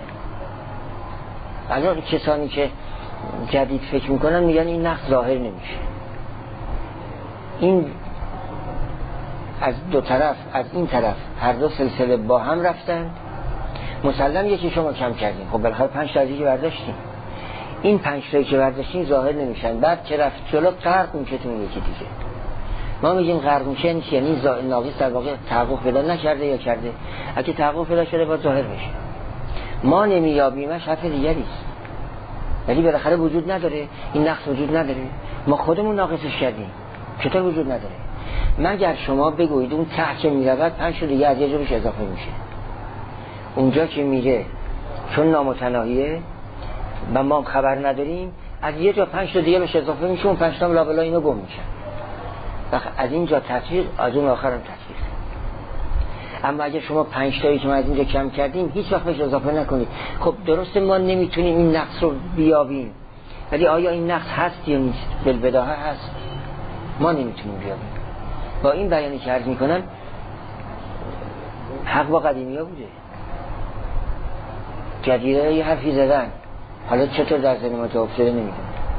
الان کسانی که جدید فکر میکنن میگن این نقص ظاهر نمیشه. این از دو طرف، از این طرف هر دو سلسله با هم رفتن، مسلم یکی شما کم کردیم، خب بالاخره پنج تا که برداشتیم، این پنج تایی که برداشتیم ظاهر نمیشن. بعد که رفت جلو غرق میشه تو یکی دیگه. ما میگیم غرق میشه یعنی ناقص در واقع تحقق پیدا نکرده یا کرده. اگه تحقق پیدا شده باید ظاهر بشه. ما نمیابیمش حرف دیگری است، ولی بالاخره وجود نداره، این نقص وجود نداره، ما خودمون ناقصش کردیم. چطور وجود نداره؟ مگر شما بگویید اون ته که میرود پنج تا دیگه از یه جا بهش اضافه میشه. اونجا که میره چون نامتناهیه و ما خبر نداریم، از یه جا پنج تا دیگه بهش اضافه میشه، اون پنج تا لابلا اینو گم میشن. وقت از اینجا تطبیق، از اون آخرم تطبیق. اما اگه شما پنج تایی که ما از اینجا کم کردیم هیچ وقت بهش اضافه نکنید، خب درسته ما نمیتونیم این نقص رو بیابیم، ولی آیا این نقص هست یا نیست؟ بالبداهه هست، ما نمیتونیم بیابیم. با این بیانی که عرض میکنم حق با قدیمی ها بوده، جدیده یه حرفی زدن، حالا چطور در ذهن ما جواب شده نمیدونم.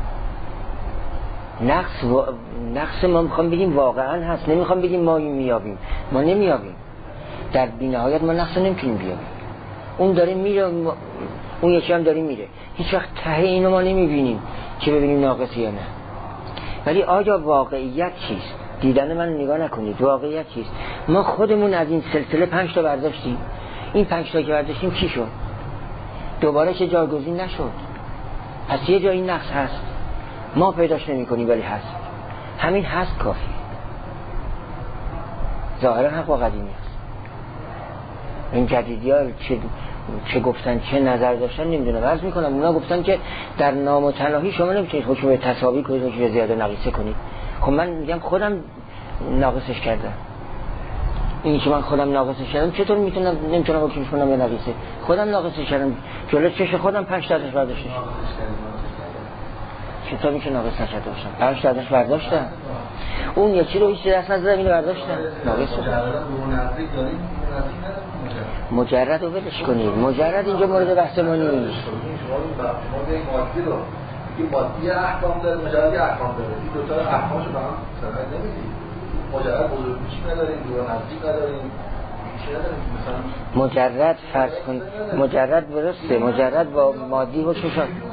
نقص و... نقص ما میخوام بگیم واقعا هست، نمیخوام بگیم ما این میابیم، ما نمیابیم. در بی‌نهایت ما نقص نمیتونیم بیابیم. اون داره میره، اون یکی هم داره میره، هیچ وقت ته اینو ما نمیبینیم که ببینیم ناقصی یا نه. ولی آیا واقعیت چیست؟ دیدن من نگاه نکنید، واقعیت چیست؟ ما خودمون از این سلسله پنج تا برداشتیم، این پنج تا که برداشتیم چی شد؟ دوباره چه جایگزین نشد. پس یه جایی نقص هست، ما پیداش نمی کنیم ولی هست. همین هست کافی. ظاهرا حق با قدیمی هست. این جدیدی ها چه, چه گفتن، چه نظر داشتن نمیدونم. عرض میکنم اونا گفتن که در نامتناهی شما نمیتونید حکم به تساوی کنید، حکم به زیاده نقیصه کنید. خب من میگم خودم ناقصش کردم. این که من خودم ناقصش کردم چطور میتونم نمیتونم حکمش کنم یا نقیصه؟ خودم ناقصش کردم، جلوی چش خودم پنج تا ازش برداشتم. چطور میشه ناقص نشده باشم؟ پنج تا ازش برداشتم. اون یکی رو هیچ دست نزدم اینو برداشتم. ناقص شد. مجرد رو ولش کنید. مجرد اینجا مورد بحث ما نیست. این مادی احکام داره، مجردی احکام داره. این دو تا احکامشو به هم سرعت نمیدید. مجرد بزرگیش نداریم، دور نزدیک نداریم. مجرد فرض کن، مجرد درسته، مجرد با مادی حکمش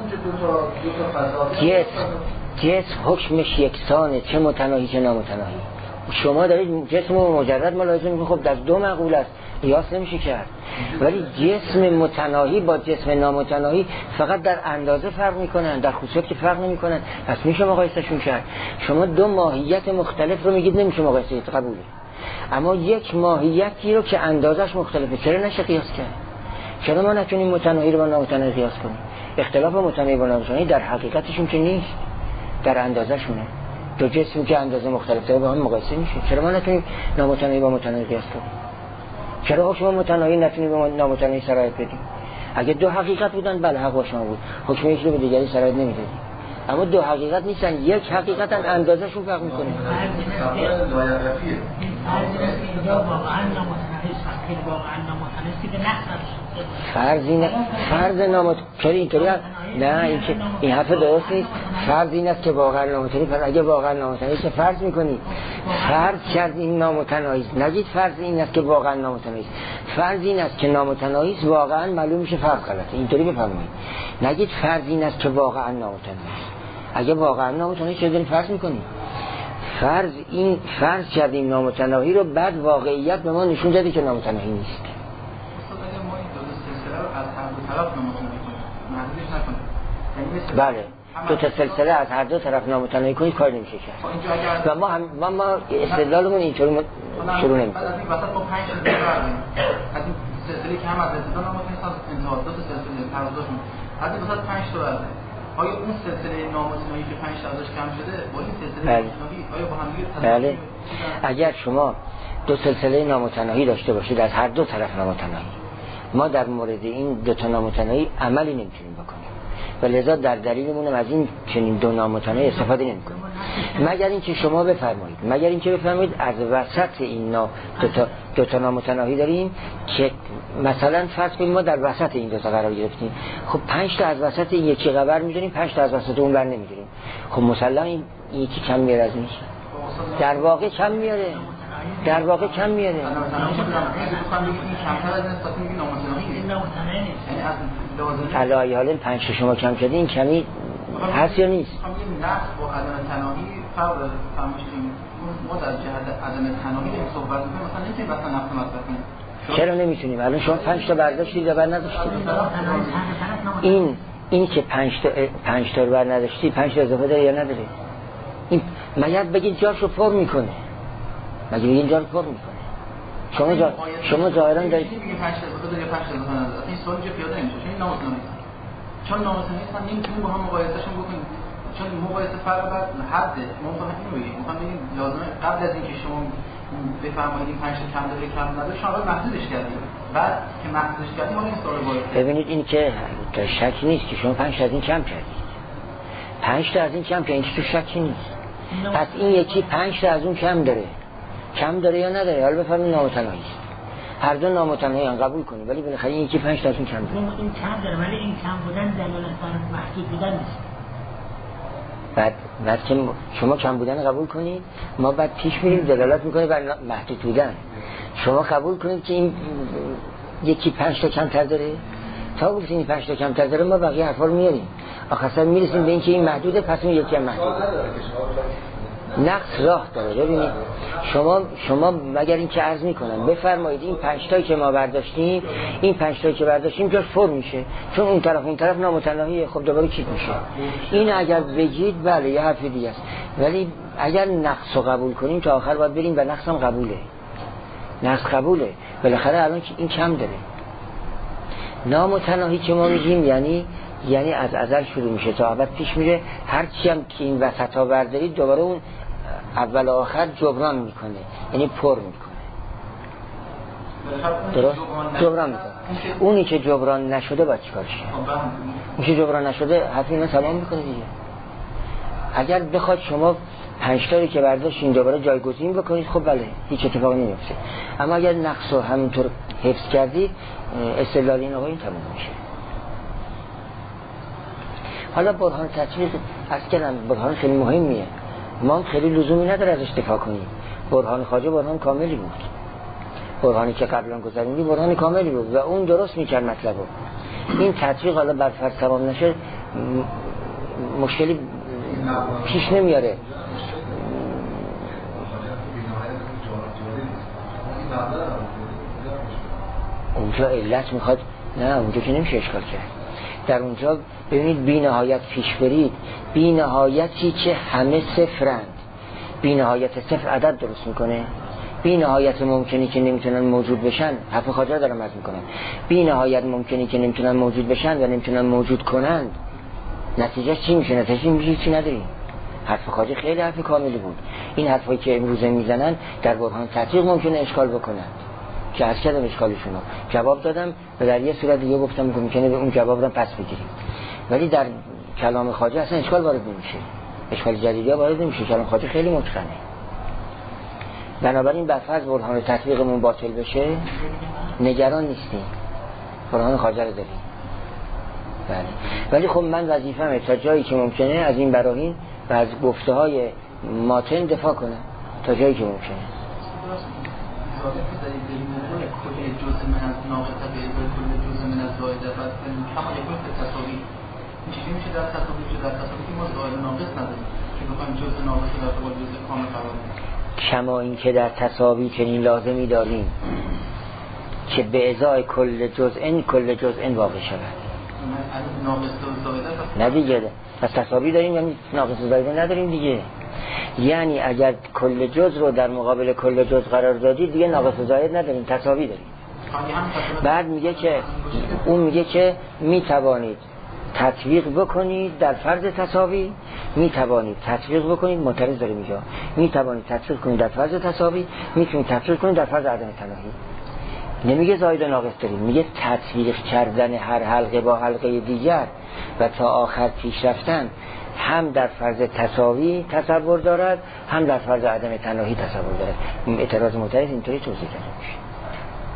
جسم جسم حکمش یکسانه، چه متناهی چه نامتناهی. شما دارید جسم رو مجرد ملاحظه میکنید، خب در دو معقول است، قیاس نمیشه کرد. ولی جسم متناهی با جسم نامتناهی فقط در اندازه فرق میکنن، در خصوصیات که فرق نمیکنن، پس میشه مقایسهشون کرد. شما دو ماهیت مختلف رو میگید نمیشه مقایسه، قبوله. اما یک ماهیتی رو که اندازش مختلفه چرا نشه قیاس کرد؟ چرا ما نتونیم متناهی رو با نامتناهی قیاس کنیم؟ اختلاف متناهی با نامتناهی در حقیقتشون که نیست، در اندازه‌شونه. دو جسمی که اندازه مختلف داره با هم مقایسه میشه. چرا ما نتونیم نامتناهی با متناهی قیاس کنیم؟ چرا حکم متناهی نتونیم با نامتناهی سرایت بدیم؟ اگه دو حقیقت بودن بله حق با شما بود، حکم یکی رو به دیگری سرایت نمیدادیم. اما دو حقیقت نیستن، یک حقیقت هم اندازه‌شون فرق میکنه. فرضی نه، فرض نامت چرا اینطوری؟ نه این که این حرف درست نیست. فرض این است که واقعا نامتناهی، پس اگه واقعا نامتناهی چه فرض میکنی؟ فرض کرد این نامتناهی است، نگید فرض این است که واقعا نامتناهی است. فرض این است که نامتناهی است، واقعا معلوم میشه فرض غلطه. اینطوری بفرمایید. نگید فرض این است که واقعا نامتناهی است. اگه واقعا نامتناهی چه دارین فرض میکنی؟ فرض این فرض کردیم نامتناهی رو، بعد واقعیت به ما نشون داده که نامتناهی نیست. بله دو تا سلسله از هر دو طرف نامتناهی کنید کار نمیشه کرد. و ما هم ما, ما استدلالمون اینطوری شروع نمی‌کنیم. از این وسط ما پنج تا از این سلسله که هم از ابتدا نامتناهی تا انتها دو تا سلسله تعارضشون از این وسط پنج تا بعد آیا اون سلسله نامتناهی که پنج تا ازش کم شده با این سلسله نامتناهی آیا با هم دیگه؟ بله. اگر شما دو سلسله نامتناهی داشته باشید از هر دو طرف نامتناهی، ما در مورد این دو تا نامتناهی عملی نمیتونیم بکنیم و لذا در دلیلمون از این چنین دو نامتناهی استفاده نمی‌کنیم، مگر اینکه شما بفرمایید مگر اینکه بفرمایید از وسط این نا دو تا دو تا نامتناهی داریم که مثلا فرض کنیم ما در وسط این دو تا قرار گرفتیم، خب پنج تا از وسط این یکی قبر می‌دونیم، پنج تا از وسط اون بر نمی‌دونیم، خب مسلماً این یکی کم میاره از این، در واقع کم میاره، در واقع کم میاره. علای حال پنج شما کم شده این کمی هست یا نیست؟ نقص با عدم تناهی فرق داره. ما در جهت عدم تناهی صحبت می‌کنیم، مثلا اینکه مثلا نقص مصرف کنیم. چرا نمیتونیم؟ الان شما پنج تا برداشتید و بر نداشتید. این این که پنج تا پنج تا بر نداشتید، پنج تا اضافه داره یا نداره؟ این مگر بگید جاشو پر میکنه. مگر این جا رو پر میکنه. شما جا شما ظاهرا دارید میگه پنج تا اضافه داره یا پنج تا اضافه نداره. این سوال جو پیاده نمیشه. چون این نامتناهی است. چون نامتناهی است نمیتونیم با هم مقایسهشون بکنیم. چون مقایسه فرق بر حد ما فقط اینو بگیم. میخوام بگیم لازمه قبل از اینکه شما بفرمایید این پنج تا کم داره کم نداره شما محدودش کردید. بعد که محدودش کردید ما این سوال باید ببینید این که شک نیست که شما پنج تا از این کم کردید. پنج تا از این کم که این تو شکی نیست. پس این یکی پنج تا از اون کم داره. کم داره یا نداره؟ حالا بفرمایید نامتناهی است. هر دو نامتناهی ان قبول کنید ولی بالاخره این یکی پنج تا از اون کم داره. این کم داره ولی این کم بودن دلالت بر محدود بودن نیست. بعد بعد که شما کم بودن قبول کنید ما بعد پیش میریم دلالت میکنه بر محدود بودن. شما قبول کنید که این یکی پنج تا کمتر داره، تا گفتین پنج تا کمتر داره ما بقیه حرفا رو میاریم، آخر سر میرسیم به اینکه این محدوده، پس اون یکی هم محدوده. نقص راه داره. ببینید شما شما مگر اینکه عرض میکنم بفرمایید این پنج تایی که ما برداشتیم، این پنج تایی که برداشتیم جاش پر میشه، چون اون طرف اون طرف نامتناهیه، خب دوباره چی میشه؟ این اگر بگید بله یه حرف دیگه است، ولی اگر نقص رو قبول کنیم تا آخر باید بریم و نقص هم قبوله. نقص قبوله، بالاخره الان این کم داره. نامتناهی که ما میگیم یعنی یعنی از ازل شروع میشه تا ابد پیش میره، هر چی هم که این وسطا بردارید دوباره اون اول و آخر جبران میکنه، یعنی پر میکنه. درست؟ جبران میکنه. اونی که جبران نشده باید چیکارش کنه؟ اونی که جبران نشده حرف اینا تمام میکنه دیگه. اگر بخواد شما پنج تایی که برداشتین دوباره جایگزین بکنید، خب بله هیچ اتفاقی نمیفته. اما اگر نقص رو همینطور حفظ کردید، استدلال این آقایون تمام میشه. حالا برهان تطبیق از کردم برهان خیلی مهمیه، ما خیلی لزومی نداره ازش دفاع کنیم. برهان خواجه برهان کاملی بود، برهانی که قبلا گذروندی برهان کاملی بود و اون درست میکرد مطلبو. این تطبیق حالا بر فرض تمام نشه مشکلی پیش نمیاره. اونجا علت میخواد، نه اونجا که نمیشه اشکال کرد. در اونجا ببینید بی نهایت پیش برید، بی نهایتی که همه صفرند، بی نهایت صفر عدد درست میکنه، بی نهایت ممکنی که نمیتونن موجود بشن، حرف خواجه دارم عرض میکنم، بی نهایت ممکنی که نمیتونن موجود بشن و نمیتونن موجود کنند، نتیجه چی میشه؟ نتیجه میشه چی نداریم. حرف خواجه خیلی حرف کاملی بود. این حرفایی که امروزه میزنن در برهان تطبیق ممکنه اشکال بکنن، که از کردم اشکالشونو جواب دادم و در یه صورت دیگه گفتم که ممکنه به اون جواب رو پس بگیریم، ولی در کلام خواجه اصلا اشکال وارد نمیشه، اشکال جدیدی وارد نمیشه. کلام خواجه خیلی متقنه. بنابراین بر فرض برهان تطبیقمون باطل بشه نگران نیستیم، برهان خواجه رو داریم. بله. ولی خب من وظیفه‌مه تا جایی که ممکنه از این براهین و از گفته‌های ماتن دفاع کنم تا جایی که ممکنه. کل جزء من از ناقصه به ازای کل جزء من از زایده و کما یکون به تصاوی این چیزی میشه در تصاوی که در تصاوی که ما زایده ناقص نداریم که بخوایم جزء ناقص در قبال جزء کامل قرار بدیم، کما این که در تصاوی چنین لازمی داریم که به ازای کل جزء کل جزء واقع شود. ناقص و زایده نه دیگه، پس تصاوی داریم یعنی ناقص و زایده نداریم دیگه. یعنی اگر کل جز رو در مقابل کل جز قرار دادید دیگه ناقص و زائد نداریم، تساوی داریم. بعد میگه که اون میگه که میتوانید تطبیق بکنید در فرض تساوی، میتوانید تطبیق بکنید، معترض داره میگه میتوانید تطبیق کنید در فرض تساوی، میتونید تطبیق کنید در فرض عدم تناهی. نمیگه زائد و ناقص داریم، میگه تطبیق کردن هر حلقه با حلقه دیگر و تا آخر پیش رفتن هم در فرض تساوی تصور دارد، هم در فرض عدم تناهی تصور دارد. اعتراض معترض اینطوری توضیح داده میشه.